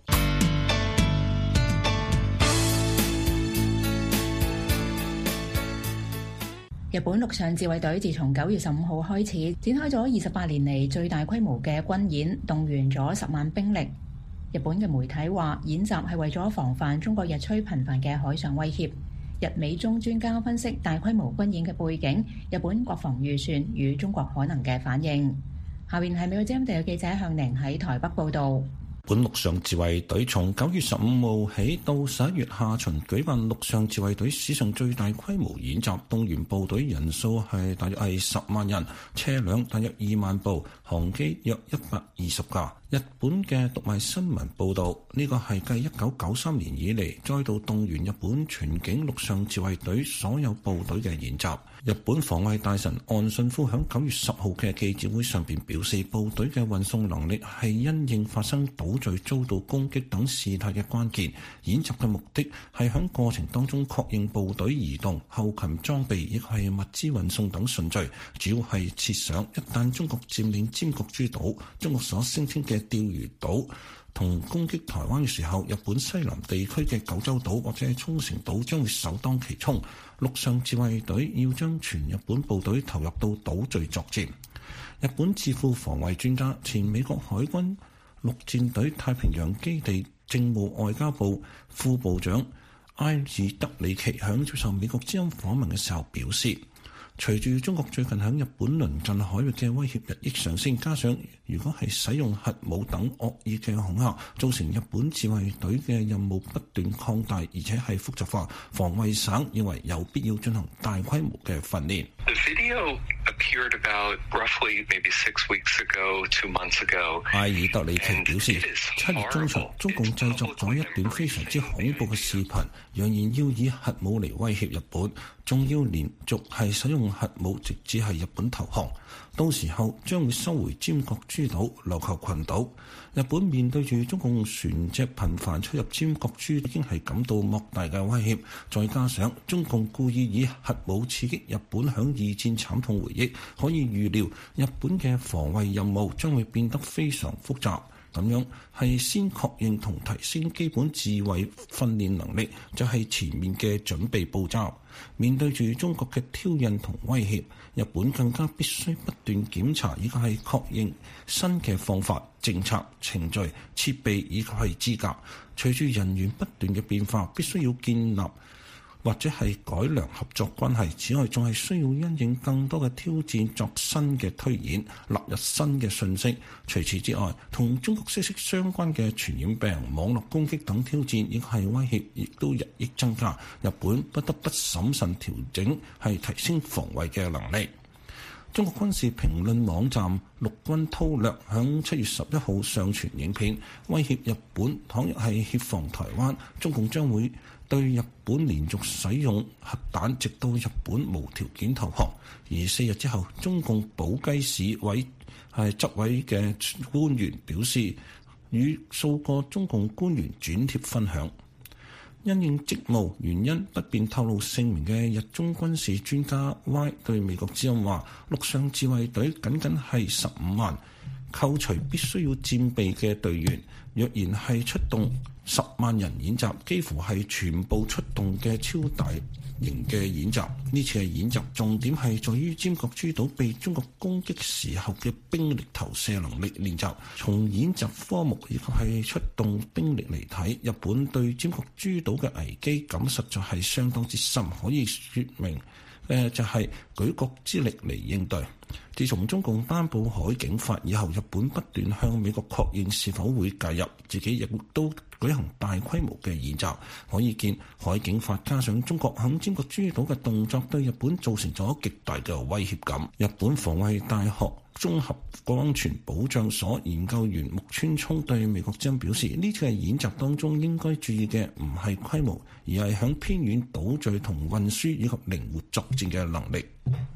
日本陸上自衛隊自從九月十五號開始展開咗二十八年嚟最大規模嘅軍演，動員咗十萬兵力。日本嘅媒體話，演習係為咗防範中國日趨頻繁嘅海上威脅。日美中專家分析大規模軍演嘅背景、日本國防預算與中國可能嘅反應。下邊係美國之音地記者向寧喺台北報導。 日本陸上自衛隊從九月十五號起到十一月下旬舉辦陸上自衛隊史上最大規模演習，動員部隊人數係大約係十萬人，車輛大約二萬部，航機約一百二十架。日本嘅讀賣新聞報導，呢個係繼一九九三年以嚟再度動員日本全境陸上自衛隊所有部隊嘅演習。日本防衛大臣岸信夫響九月十號嘅記者會上邊表示，部隊嘅運送能力係因應發生島嶼遭到攻擊等事態嘅關鍵。演習嘅目的係響過程當中確認部隊移動、後勤裝備亦係物資運送等順序，主要係設想一旦中國佔領尖閣諸島，中國所聲稱嘅釣魚島同攻擊台灣嘅時候，日本西南地區嘅九州島或者係沖繩島將會首當其衝。陸上自衛隊要將全日本部隊投入到島嶼作戰。日本智庫防衛專家、前美國海軍陸戰隊太平洋基地政務外交部副部長埃爾德里奇響接受美國之音訪問嘅時候表示，隨住中國最近喺日本鄰近海域嘅威脅日益上升，加上如果係使用核武等惡意嘅恐嚇，造成日本自衛隊嘅任務不斷擴大，而且係複雜化，防衛省認為有必要進行大規模嘅訓練。 The video appeared about roughly maybe six weeks ago, two months ago. 埃爾德里奇表示，七月中旬，中共製作咗一段非常之恐怖嘅視頻，揚言要以核武嚟威脅日本，仲要連續係使用核武，直至係日本投降。到時候將會收回尖閣諸島、琉球群島。日本面對住中共船隻頻繁出入尖閣諸，已經係感到莫大嘅威脅。再加上中共故意以核武刺激日本響二戰慘痛回憶，可以預料日本嘅防衛任務將會變得非常複雜。咁樣係先確認同提升基本自衛訓練能力，就係前面嘅準備步驟。面對住中國嘅挑釁同威脅，日本更加必須不斷檢查，以及係確認新嘅方法、政策、程序、設備以及係資格。隨住人員不斷嘅變化，必須要建立或者係改良合作關係。此外，仲係需要因應更多嘅挑戰作新嘅推演，納入新嘅信息。除此之外，同中國息息相關嘅傳染病、網絡攻擊等挑戰，亦係威脅，亦都日益增加。日本不得不審慎調整，係提升防衛嘅能力。中國軍事評論網站陸軍韜略響七月十一號上傳影片，威脅日本倘若係協防台灣，中共將會對日本連續使用核彈，直到日本無條件投降。而四日之後，中共寶雞市委係執委嘅官員表示，與數個中共官員轉貼分享。因應職務原因不便透露姓名嘅日中軍事專家 Y 對美國之音話，陸上自衛隊僅僅係十五萬，扣除必須要戰備嘅隊員，若然係出動十萬人演習，幾乎係全部出動嘅超大型嘅演習。呢次嘅演習重點係在於尖閣諸島被中國攻擊時候嘅兵力投射能力練習。從演習科目以及係出動兵力嚟睇，日本對尖閣諸島嘅危機感實在係相當之深，可以說明誒就係舉國之力嚟應對。自從中共頒布海警法以後，日本不斷向美國確認是否會介入，自己亦都舉行大規模嘅演習。可以見海警法加上中國響尖閣諸島嘅動作，對日本造成咗極大嘅威脅感。日本防衛大學綜合安全保障所研究員木村聰對美國之音表示，呢次嘅演習當中應該注意嘅唔係規模，而係響偏遠島嶼同運輸以及靈活作戰嘅能力。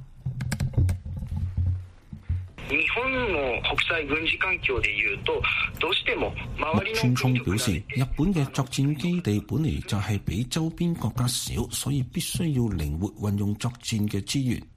木村聰表示，日本嘅作戰基地本嚟就係比周邊國家少，所以必須要靈活運用作戰嘅資源。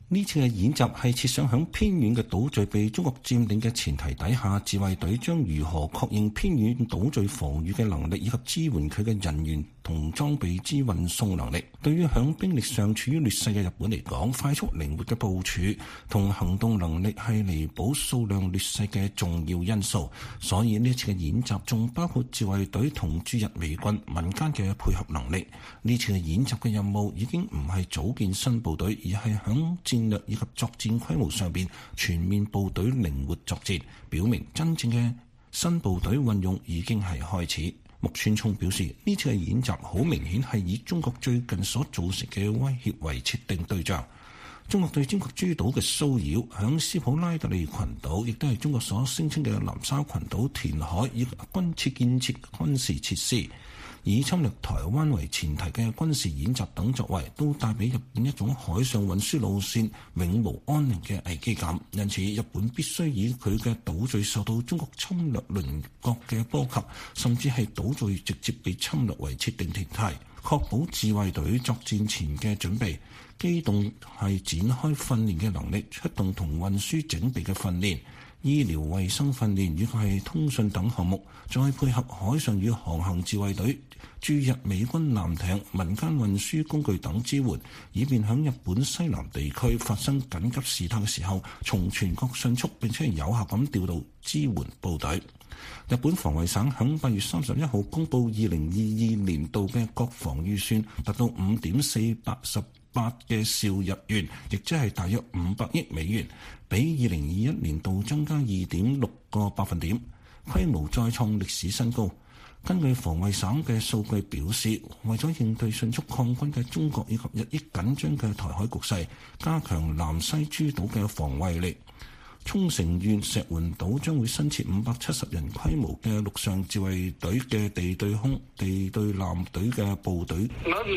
呢次嘅演習係設想響偏遠嘅島嶼被中國佔領嘅前提底下，自衛隊將如何確認偏遠島嶼防禦嘅能力，以及支援佢嘅人員同裝備之運送能力。對於響兵力上處於劣勢嘅日本嚟講，快速靈活嘅部署同行動能力係彌補數量劣勢嘅重要因素。所以呢次嘅演習仲包括自衛隊同駐日美軍民間嘅配合能力。呢次嘅演習嘅任務已經唔係組建新部隊，而係響戰略以及作戰規模上邊全面部隊靈活作戰，表明真正嘅新部隊運用已經係開始。木村聰表示，呢次嘅演習好明顯係以中國最近所造成嘅威脅為設定對象。中國對尖閣諸島嘅騷擾，響斯普拉特利群島亦都係中國所聲稱嘅南沙群島填海以及軍設建設軍事設施，以侵略台灣為前提嘅軍事演習等作為，都帶俾日本一種海上運輸路線永無安寧嘅危機感。因此，日本必須以佢嘅島嶼受到中國侵略鄰國嘅波及，甚至係島嶼直接被侵略為設定前提，確保自衛隊作戰前嘅準備，機動係展開訓練嘅能力，出動同運輸整備嘅訓練、醫療衛生訓練以及係通訊等項目，再配合海上與航行自衛隊、駐日美軍艦艇、民間運輸工具等支援，以便喺日本西南地區發生緊急事態嘅時候，從全國迅速並且有效咁調度支援部隊。日本防衛省喺八月三十一號公佈二零二二年度嘅國防預算達到五點四八十八嘅兆日元，亦即係大約五百億美元，比二零二一年度增加二點六個百分點，規模再創歷史新高。根據防衛省嘅數據表示，為咗應對迅速抗軍嘅中國以及日益緊張嘅台海局勢，加強南西諸島嘅防衛力，沖繩縣石垣島將會新設五百七十人規模嘅陸上自衛隊嘅地對空、地對艦隊嘅部隊。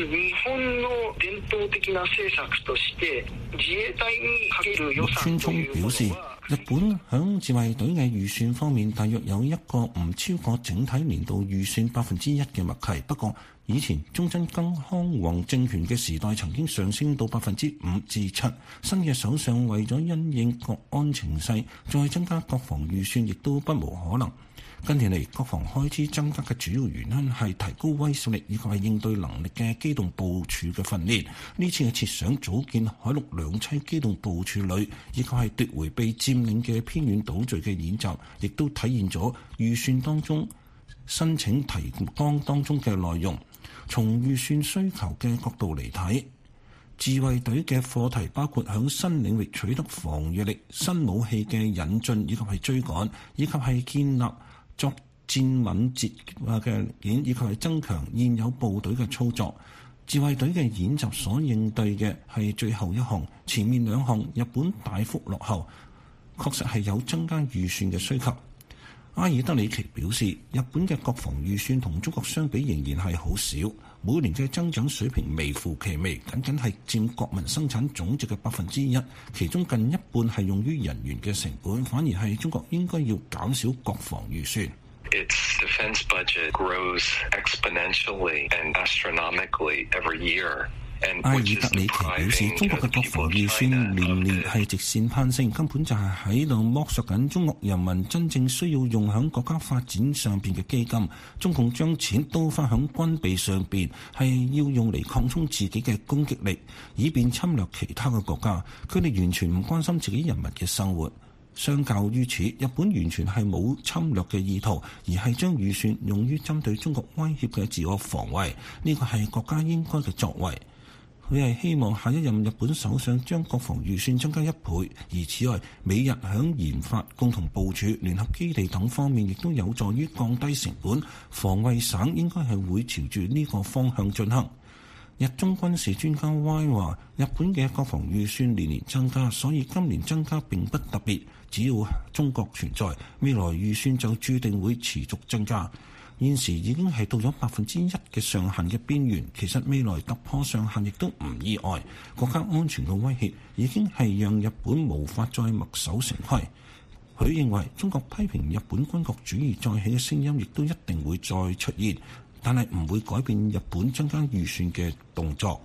木村聰表示，日本響自衛隊嘅預算方面，大約有一個唔超過整體年度預算百分之一嘅默契。不過，以前中真更康王政權嘅時代曾經上升到百分之五至七。新嘅首相為咗因應國安情勢，再增加國防預算，亦都不無可能。近年嚟，國防開支增加嘅主要原因係提高威懾力以及係應對能力嘅機動部署嘅訓練。呢次嘅設想組建海陸兩棲機動部署旅，以及係奪回被佔領嘅偏遠島嶼嘅演習，亦都體現咗預算當中申請提綱當中嘅內容。從預算需求嘅角度嚟睇，自衛隊嘅課題包括喺新領域取得防禦力、新武器嘅引進以及係追趕，以及係建立作戰敏捷嘅演，以及係增強現有部隊嘅操作。自衛隊嘅演習所應對嘅係最後一項，前面兩項日本大幅落後，確實係有增加預算嘅需求。阿爾德里奇表示，日本嘅國防預算同中國相比仍然係好少，每年嘅增長水平微乎其微，僅僅係佔國民生產總值嘅百分之一，其中近一半係用於人員嘅成本，反而係中國應該要減少國防預算。 Its defense budget grows exponentially and astronomically every year. 埃爾德里奇表示，中國嘅國防預算年年係直線攀升，根本就係喺度剝削緊中國人民真正需要用喺國家發展上邊嘅基金。中共將錢都花喺軍備上邊，係要用嚟擴充自己嘅攻擊力，以便侵略其他嘅國家。佢哋完全唔關心自己人民嘅生活。相較於此，日本完全係冇侵略嘅意圖，而係將預算用於針對中國威脅嘅自我防衛。呢個係國家應該嘅作為。佢係希望下一任日本首相將國防預算增加一倍，而此外，美日響研發、共同部署、聯合基地等方面，亦都有助於降低成本。防衛省應該係會朝住呢個方向進行。日中軍事專家 Y 話，日本嘅國防預算年年增加，所以今年增加並不特別。只要中國存在，未來預算就注定會持續增加。現時已經係到咗百分之一嘅上限嘅邊緣，其實未來突破上限亦都唔意外。國家安全嘅威脅已經係讓日本無法再墨守成規。佢認為中國批評日本軍國主義再起嘅聲音亦都一定會再出現，但係唔會改變日本增加預算嘅動作。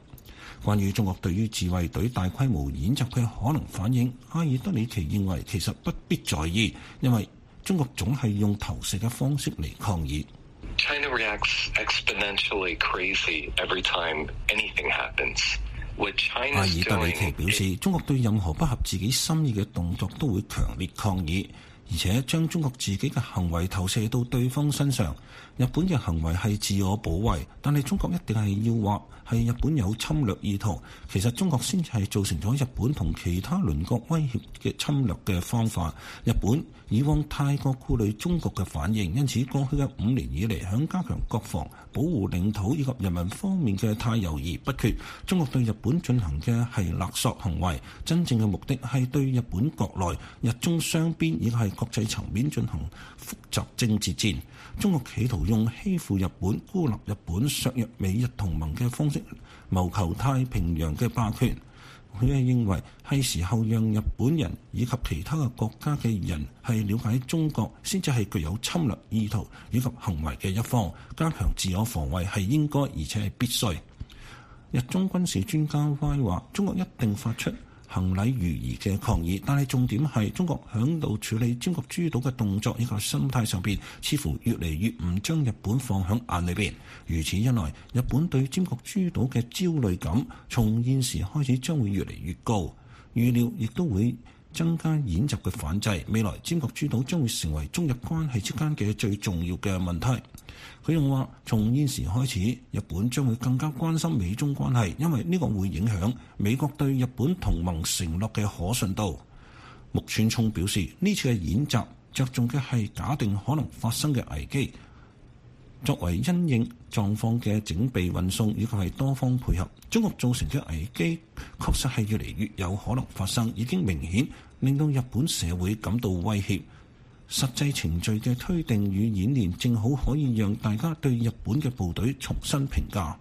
關於中國對於自衛隊大規模演習嘅可能反應，阿爾德里奇認為其實不必在意，因為中國總係用投射嘅方式嚟抗議。 China reacts exponentially crazy every time anything happens. 阿爾德里奇表示，中國對任何不合自己心意嘅動作都會強烈抗議，而且將中國自己嘅行為投射到對方身上。日本嘅行為係自我保衛，但係中國一定係要話係日本有侵略意圖。其實中國先至係造成咗日本同其他鄰國威脅嘅侵略嘅方法。日本以往太過顧慮中國嘅反應，因此過去嘅五年以嚟，響加強國防、保護領土以及人民方面嘅太猶豫不決。中國對日本進行嘅係勒索行為，真正嘅目的係對日本國內、日中雙邊以及係國際層面進行複雜政治戰。中國企圖用欺負日本、孤立日本、削弱美日同盟嘅方式謀求太平洋嘅霸權。佢係認為係時候讓日本人以及其他嘅國家嘅人係了解中國，先至係具有侵略意圖以及行為嘅一方。加強自我防衛係應該而且係必須。日中軍事專家歪話，中國一定發出行禮如儀嘅抗議，但係重點係中國響度處理尖閣諸島嘅動作以及心態上邊，似乎越嚟越唔將日本放響眼裏邊。如此一來，日本對尖閣諸島嘅焦慮感從現時開始將會越嚟越高，預料亦都會增加演習嘅反制。未來尖閣諸島將會成為中日關係之間嘅最重要嘅問題。佢又話，從現時開始，日本將會更加關心美中關係，因為呢個會影響美國對日本同盟承諾嘅可信度。木村聰表示，呢次嘅演習着重嘅係假定可能發生嘅危機，作為因應狀況嘅整備運送以及係多方配合。中國造成嘅危機確實係越嚟越有可能發生，已經明顯令到日本社會感到威脅。實際程序嘅推定與演練正好可以讓大家對日本嘅部隊重新評價。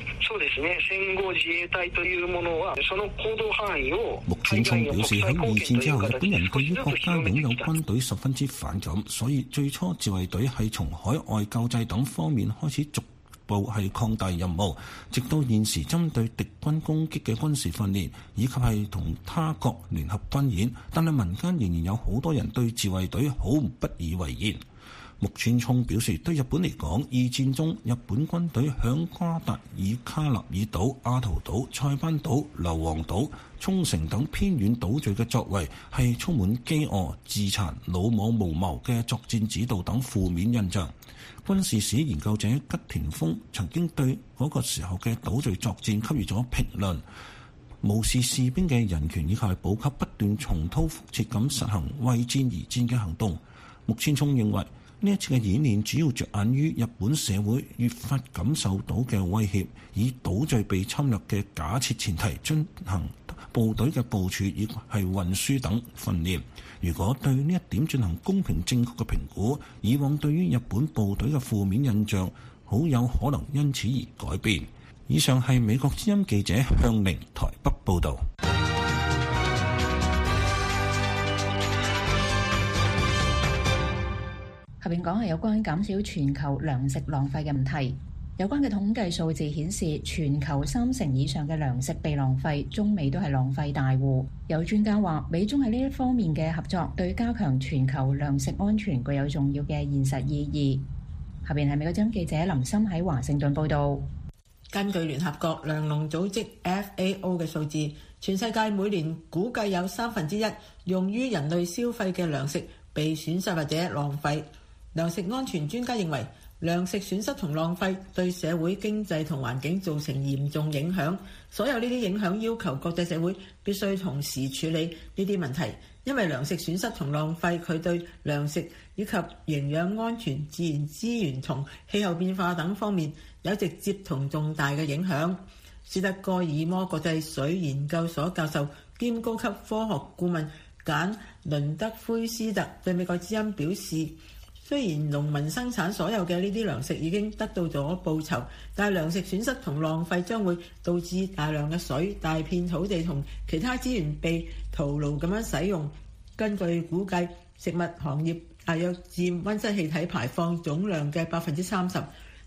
木村聰表示，喺二戰之後，日本人對於國家擁有軍隊十分之反感，所以最初自衛隊係從海外救濟等方面開始逐部係擴大任務，直到現時針對敵軍攻擊嘅軍事訓練，以及係同他國聯合軍演，但係民間仍然有好多人對自衛隊好不以為然。木村聰表示，對日本嚟講，二戰中日本軍隊響瓜達爾卡納爾島、阿圖島、塞班島、硫磺島、沖繩等偏遠島嶼嘅作為係充滿飢餓、自殘、魯莽無謀嘅作戰指導等負面印象。軍事史研究者吉田豐曾經對嗰個時候嘅島嶼作戰給予咗評論，無視士兵嘅人權以及係補給，不斷重蹈覆轍咁實行為戰而戰嘅行動。木村聰認為，呢一次嘅演練主要着眼於日本社會越發感受到嘅威脅，以島嶼被侵略嘅假設前提進行部隊嘅部署以及係運輸等訓練。如果對呢一點進行公平正確嘅評估，以往對於日本部隊嘅負面印象好有可能因此而改變。以上係美國之音記者向寧台北報導。 下邊講係有關減少全球糧食浪費嘅問題。有關嘅統計數字顯示，全球三成以上嘅糧食被浪費，中美都係浪費大戶。有專家話，美中喺呢一方面嘅合作，對加強全球糧食安全具有重要嘅現實意義。下邊係美國之音記者林森喺華盛頓報導。 根據聯合國糧農組織 F A O 嘅數字，全世界每年估計有三分之一用於人類消費嘅糧食被損失或者浪費。糧食安全專家認為，糧食損失同浪費對社會經濟同環境造成嚴重影響。所有呢啲影響要求國際社會必須同時處理呢啲問題，因為糧食損失同浪費佢對糧食以及營養安全、自然資源同氣候變化等方面有直接同重大嘅影響。斯德哥爾摩國際水研究所教授兼高級科學顧問簡倫德奎斯特對美國之音表示，雖然農民生產所有嘅呢啲糧食已經得到咗報酬，但係糧食損失同浪費將會導致大量嘅水、大片土地同其他資源被徒勞咁樣使用。根據估計，食物行業大約佔溫室氣體排放總量嘅百分之三十，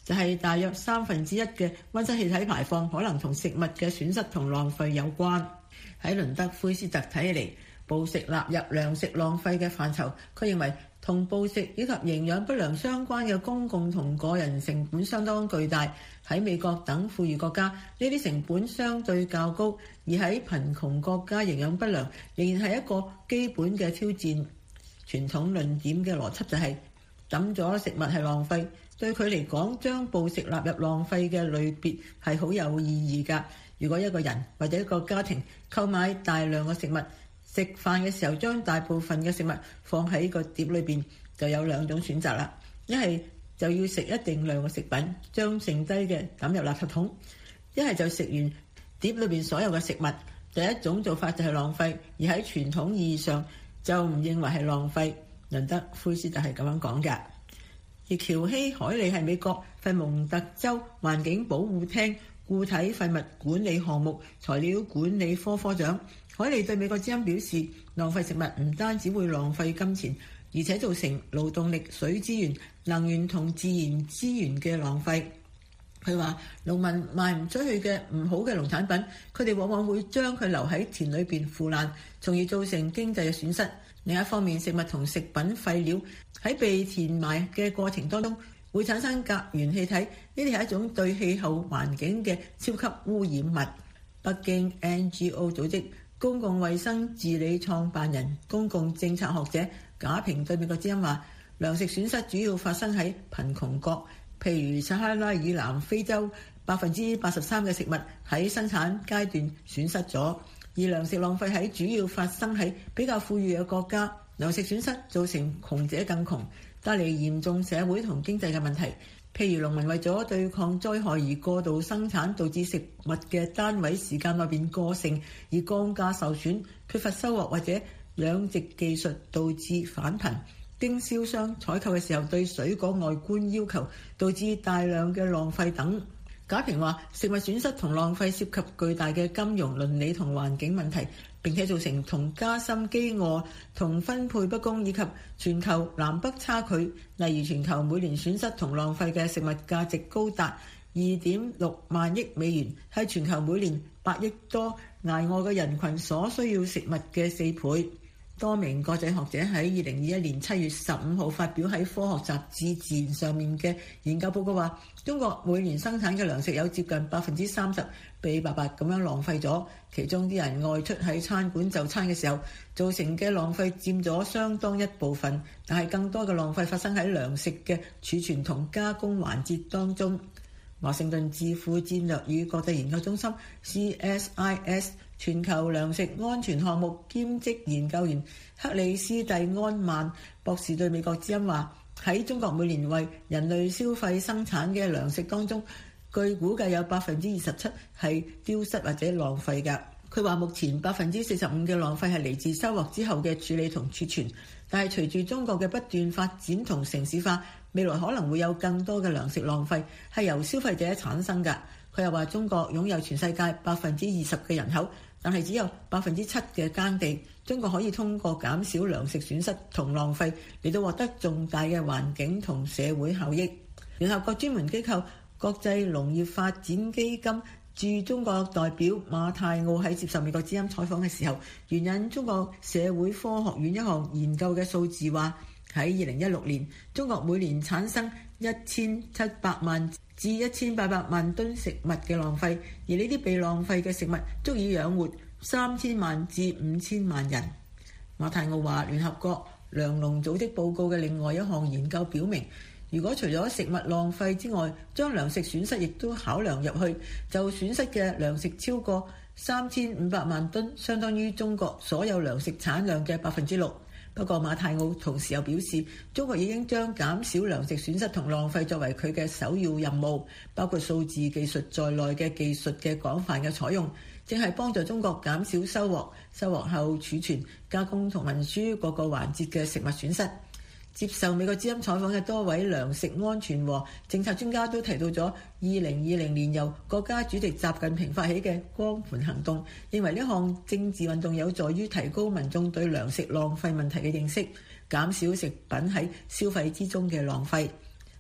就係大約三分之一嘅溫室氣體排放可能同食物嘅損失同浪費有關。喺倫德灰斯特睇起嚟，暴食納入糧食浪費嘅範疇，佢認為同暴食以及營養不良相關嘅公共同個人成本相當巨大。喺美國等富裕國家，呢啲成本相對較高，而喺貧窮國家營養不良仍然係一個基本嘅挑戰。傳統論點嘅邏輯就係抌咗食物係浪費，對佢嚟講將暴食納入浪費嘅類別係好有意義㗎。如果一個人或者一個家庭購買大量嘅食物，食飯嘅時候將大部分嘅食物放喺個碟裏邊，就有兩種選擇啦。一係就要食一定量嘅食品，將剩低嘅抌入垃圾桶；一係就食完碟裏邊所有嘅食物。第一種做法就係浪費，而喺傳統意義上就唔認為係浪費。倫德灰斯特係咁樣講嘅。而喬希海利係美國佛蒙特州環境保護廳固體廢物管理項目材料管理科科長。海利對美國之音表示，浪費食物唔單止會浪費金錢，而且造成勞動力、水資源、能源同自然資源嘅浪費。佢話農民賣唔出去嘅唔好嘅農產品，佢哋往往會將佢留喺田裏邊腐爛，從而造成經濟嘅損失。另一方面，食物同食品廢料喺被填埋嘅過程當中會產生甲烷氣體，呢啲係一種對氣候環境嘅超級污染物。北京 N G O 組織公共衛生治理創辦人、公共政策學者賈平對美國之音話，糧食損失主要發生喺貧窮國，譬如撒哈拉以南非洲，百分之八十三嘅食物喺生產階段損失咗。而糧食浪費喺主要發生喺比較富裕嘅國家，糧食損失造成窮者更窮，帶嚟嚴重社會同經濟嘅問題。譬如農民為咗對抗災害而過度生產，導致食物嘅單位時間內邊過剩，而降價受損，缺乏收穫或者養殖技術導致返貧。經銷商採購嘅時候對水果外觀要求，導致大量嘅浪費等。賈平話，食物損失同浪費涉及巨大嘅金融、倫理同環境問題，並且造成同加深飢餓同分配不公以及全球南北差距。例如，全球每年損失同浪費嘅食物價值高達二點六萬億美元，係全球每年八億多捱餓嘅人群所需要食物嘅四倍。多名國際學者喺二零二一年七月十五號發表喺科學雜誌《自然》上面嘅研究報告話，中國每年生產嘅糧食有接近百分之三十被白白咁樣浪費咗，其中啲人外出喺餐館就餐嘅時候造成嘅浪費佔咗相當一部分，但係更多嘅浪費發生喺糧食嘅儲存同加工環節當中。華盛頓智庫戰略與國際研究中心 C S I S 全球糧食安全項目兼職研究員克里斯蒂安曼博士對美國之音話，喺中國每年為人類消費生產嘅糧食當中，據估計有百分之二十七係丟失或者浪費㗎。佢話目前百分之四十五嘅浪費係嚟自收穫之後嘅處理同儲存，但係隨住中國嘅不斷發展同城市化，未來可能會有更多嘅糧食浪費係由消費者產生㗎。佢又話中國擁有全世界百分之二十嘅人口，但係只有百分之七嘅耕地。中國可以通過減少糧食損失同浪費嚟到獲得重大嘅環境同社會效益。聯合國專門機構國際農業發展基金駐中國代表馬泰奧喺接受美國之音採訪嘅時候，援引中國社會科學院一項研究嘅數字話，喺二零一六年，中國每年產生一千七百萬至一千八百萬噸食物嘅浪費，而呢啲被浪費嘅食物足以養活三千萬至五千萬人。馬泰奧話，聯合國糧農組織報告嘅另外一項研究表明，如果除咗食物浪費之外，將糧食損失亦都考量入去，就損失嘅糧食超過三千五百萬噸，相當於中國所有糧食產量嘅百分之六。不過馬泰奧同時又表示，中國已經將減少糧食損失同浪費作為佢嘅首要任務，包括數字技術在內嘅技術嘅廣泛嘅採用，正係幫助中國減少收穫、收穫後儲存、加工同運輸各個環節嘅食物損失。接受美國之音採訪嘅多位糧食安全和政策專家都提到咗二零二零年由國家主席習近平發起嘅光盤行動，認為呢項政治運動有助於提高民眾對糧食浪費問題嘅認識，減少食品喺消費之中嘅浪費。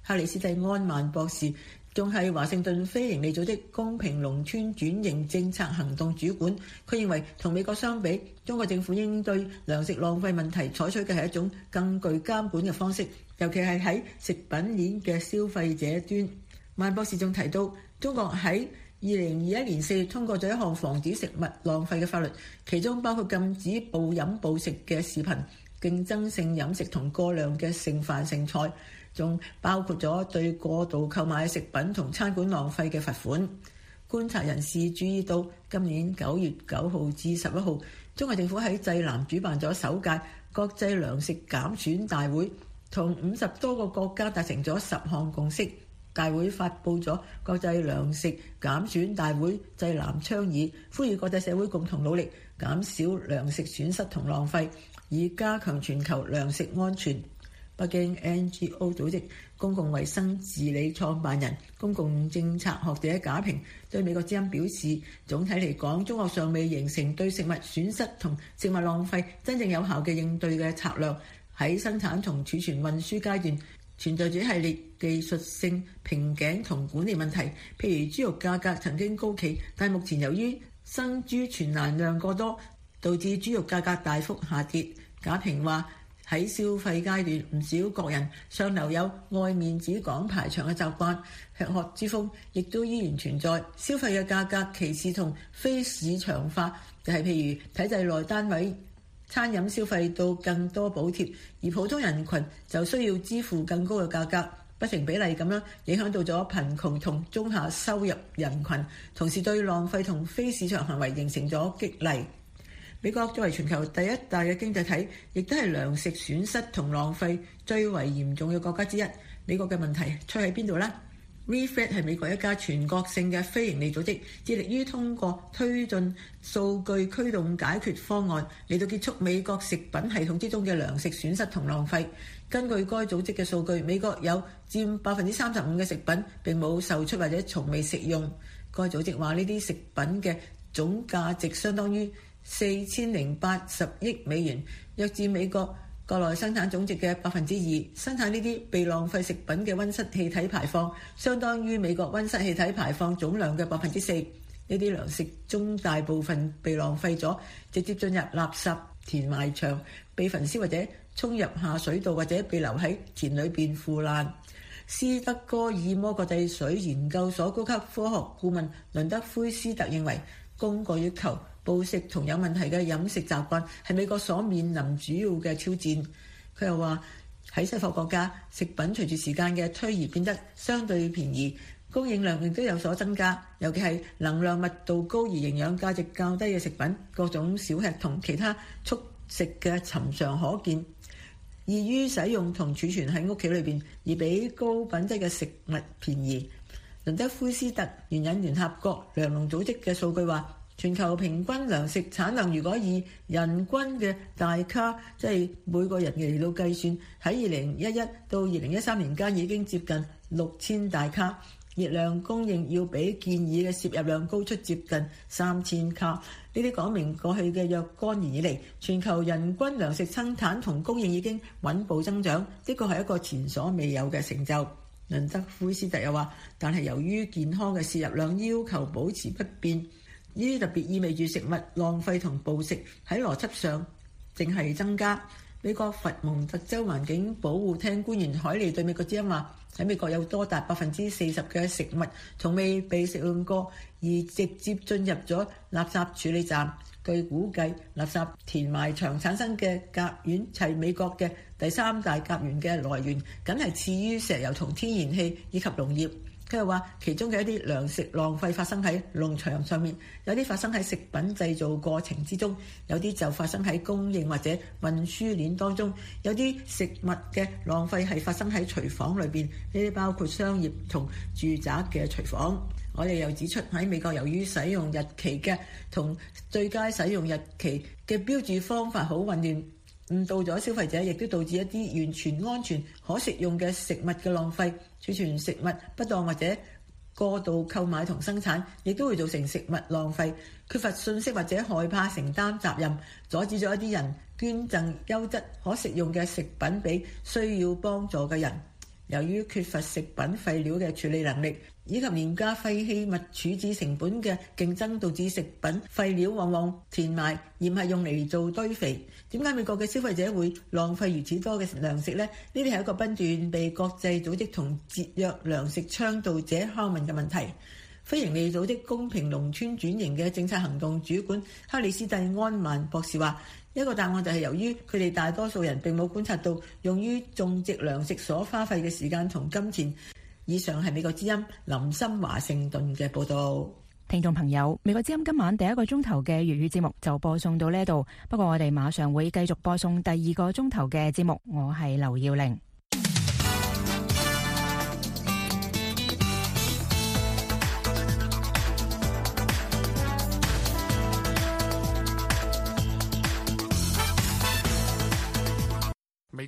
克里斯蒂安曼博士仲係華盛頓非營利組織公平農村轉型政策行動主管，佢認為同美國相比，中國政府應對糧食浪費問題採取嘅係一種更具監管嘅方式，尤其係喺食品鏈嘅消費者端。曼博士仲提到，中國喺二零二一年四月通過咗一項防止食物浪費嘅法律，其中包括禁止暴飲暴食嘅視頻、競爭性飲食同過量嘅剩飯剩菜，仲包括咗對過度購買食品同餐館浪費嘅罰款。觀察人士注意到，今年九月九號至十一號，中國政府喺濟南舉辦咗首屆國際糧食減損大會，同五十多個國家達成咗十項共識。大會發布咗國際糧食減損大會濟南倡議，呼籲國際社會共同努力減少糧食損失同浪費，以加強全球糧食安全。北京 N G O 組織公共衛生治理創辦人、公共政策學者賈平對美國之音表示，總體嚟講，中國尚未形成對食物損失同食物浪費真正有效嘅應對嘅策略，喺生產同儲存運輸階段存在住一系列技術性瓶頸同管理問題，譬如豬肉價格曾經高企，但目前由於生豬存欄量過多，導致豬肉價格大幅下跌。賈平話，喺消費階段，唔少國人尚留有愛面子講排場嘅習慣，吃喝之風亦都依然存在。消費嘅價格歧視同非市場化，就係譬如體制內單位餐飲消費到更多補貼，而普通人群就需要支付更高嘅價格，不成比例咁樣影響到咗貧窮同中下收入人群，同時對浪費同非市場行為形成咗激勵。美國作為全球第一大嘅經濟體，亦都係糧食損失同浪費最為嚴重嘅國家之一。美國嘅問題出喺邊度呢？ReFed 係美國一家全國性嘅非營利組織，致力於通過推進數據驅動解決方案嚟到結束美國食品系統之中嘅糧食損失同浪費。根據該組織嘅數據，美國有佔百分之三十五嘅食品並冇售出或者從未食用。該組織話呢啲食品嘅總價值相當於四千零八十億美元，約佔美國國內生產總值嘅百分之二。生產呢啲被浪費食品嘅溫室氣體排放，相當於美國溫室氣體排放總量嘅百分之四。呢啲糧食中大部分被浪費咗，直接進入垃圾填埋場，被焚燒或者沖入下水道，或者被留喺田裏邊腐爛。斯德哥爾摩國際水研究所高級科學顧問倫德灰斯特認為，供過於求、暴食同有問題嘅飲食習慣係美國所面臨主要嘅挑戰。佢又話，喺西方國家，食品隨住時間嘅推移變得相對便宜，供應量亦都有所增加，尤其係能量密度高而營養價值較低嘅食品，各種小吃同其他速食嘅尋常可見，易於使用同儲存喺屋企裏邊，而比高品質嘅食物便宜。倫德灰斯特援引聯合國糧農組織嘅數據話，全球平均糧食產量如果以人均嘅大卡，即係每個人嚟到計算，喺二零一一到二零一三年間已經接近六千大卡。熱量供應要比建議嘅攝入量高出接近三千卡。呢啲講明過去嘅若干年以嚟，全球人均糧食生產同供應已經穩步增長，呢個係一個前所未有嘅成就。倫德灰斯特又話，但係由於健康嘅攝入量要求保持不變，呢啲特別意味住食物浪費同暴食喺邏輯上淨係增加。美國佛蒙特州環境保護廳官員海利對美國之音話，喺美國有多達百分之四十嘅食物從未被食用過，而直接進入咗垃圾處理站。據估計，垃圾填埋場產生嘅甲烷係美國嘅第三大甲烷嘅來源，僅係次於石油同天然氣以及農業。佢又話，其中嘅一啲糧食浪費發生喺農場上面，有啲發生喺食品製造過程之中，有啲就發生喺供應或者運輸鏈當中，有啲食物嘅浪費係發生喺廚房裏邊，呢啲包括商業同住宅嘅廚房。我哋又指出，喺美國，由於使用日期嘅同最佳使用日期嘅標註方法好混亂，誤導咗消費者，亦都導致一啲完全安全可食用嘅食物嘅浪費。儲存食物不當或者過度購買同生產，亦都會造成食物浪費。缺乏信息或者害怕承擔責任，阻止咗一啲人捐贈優質可食用嘅食品俾需要幫助嘅人。 由於缺乏食品廢料嘅處理能力，以及廉價廢棄物處置成本嘅競爭，導致食品廢料往往填埋，而唔係用嚟做堆肥。點解美國嘅消費者會浪費如此多嘅糧食呢？呢啲係一個不斷被國際組織同節約糧食倡導者拷問嘅問題。非營利組織公平農村轉型嘅政策行動主管克里斯蒂安曼博士話，一個答案就係由於佢哋大多數人並冇觀察到用於種植糧食所花費嘅時間同金錢。以上係美國之音林森華盛頓嘅報道。 聽眾朋友，美國之音今晚第一個鐘頭嘅粵語節目就播送到呢度，不過我哋馬上會繼續播送第二個鐘頭嘅節目。我係劉耀玲。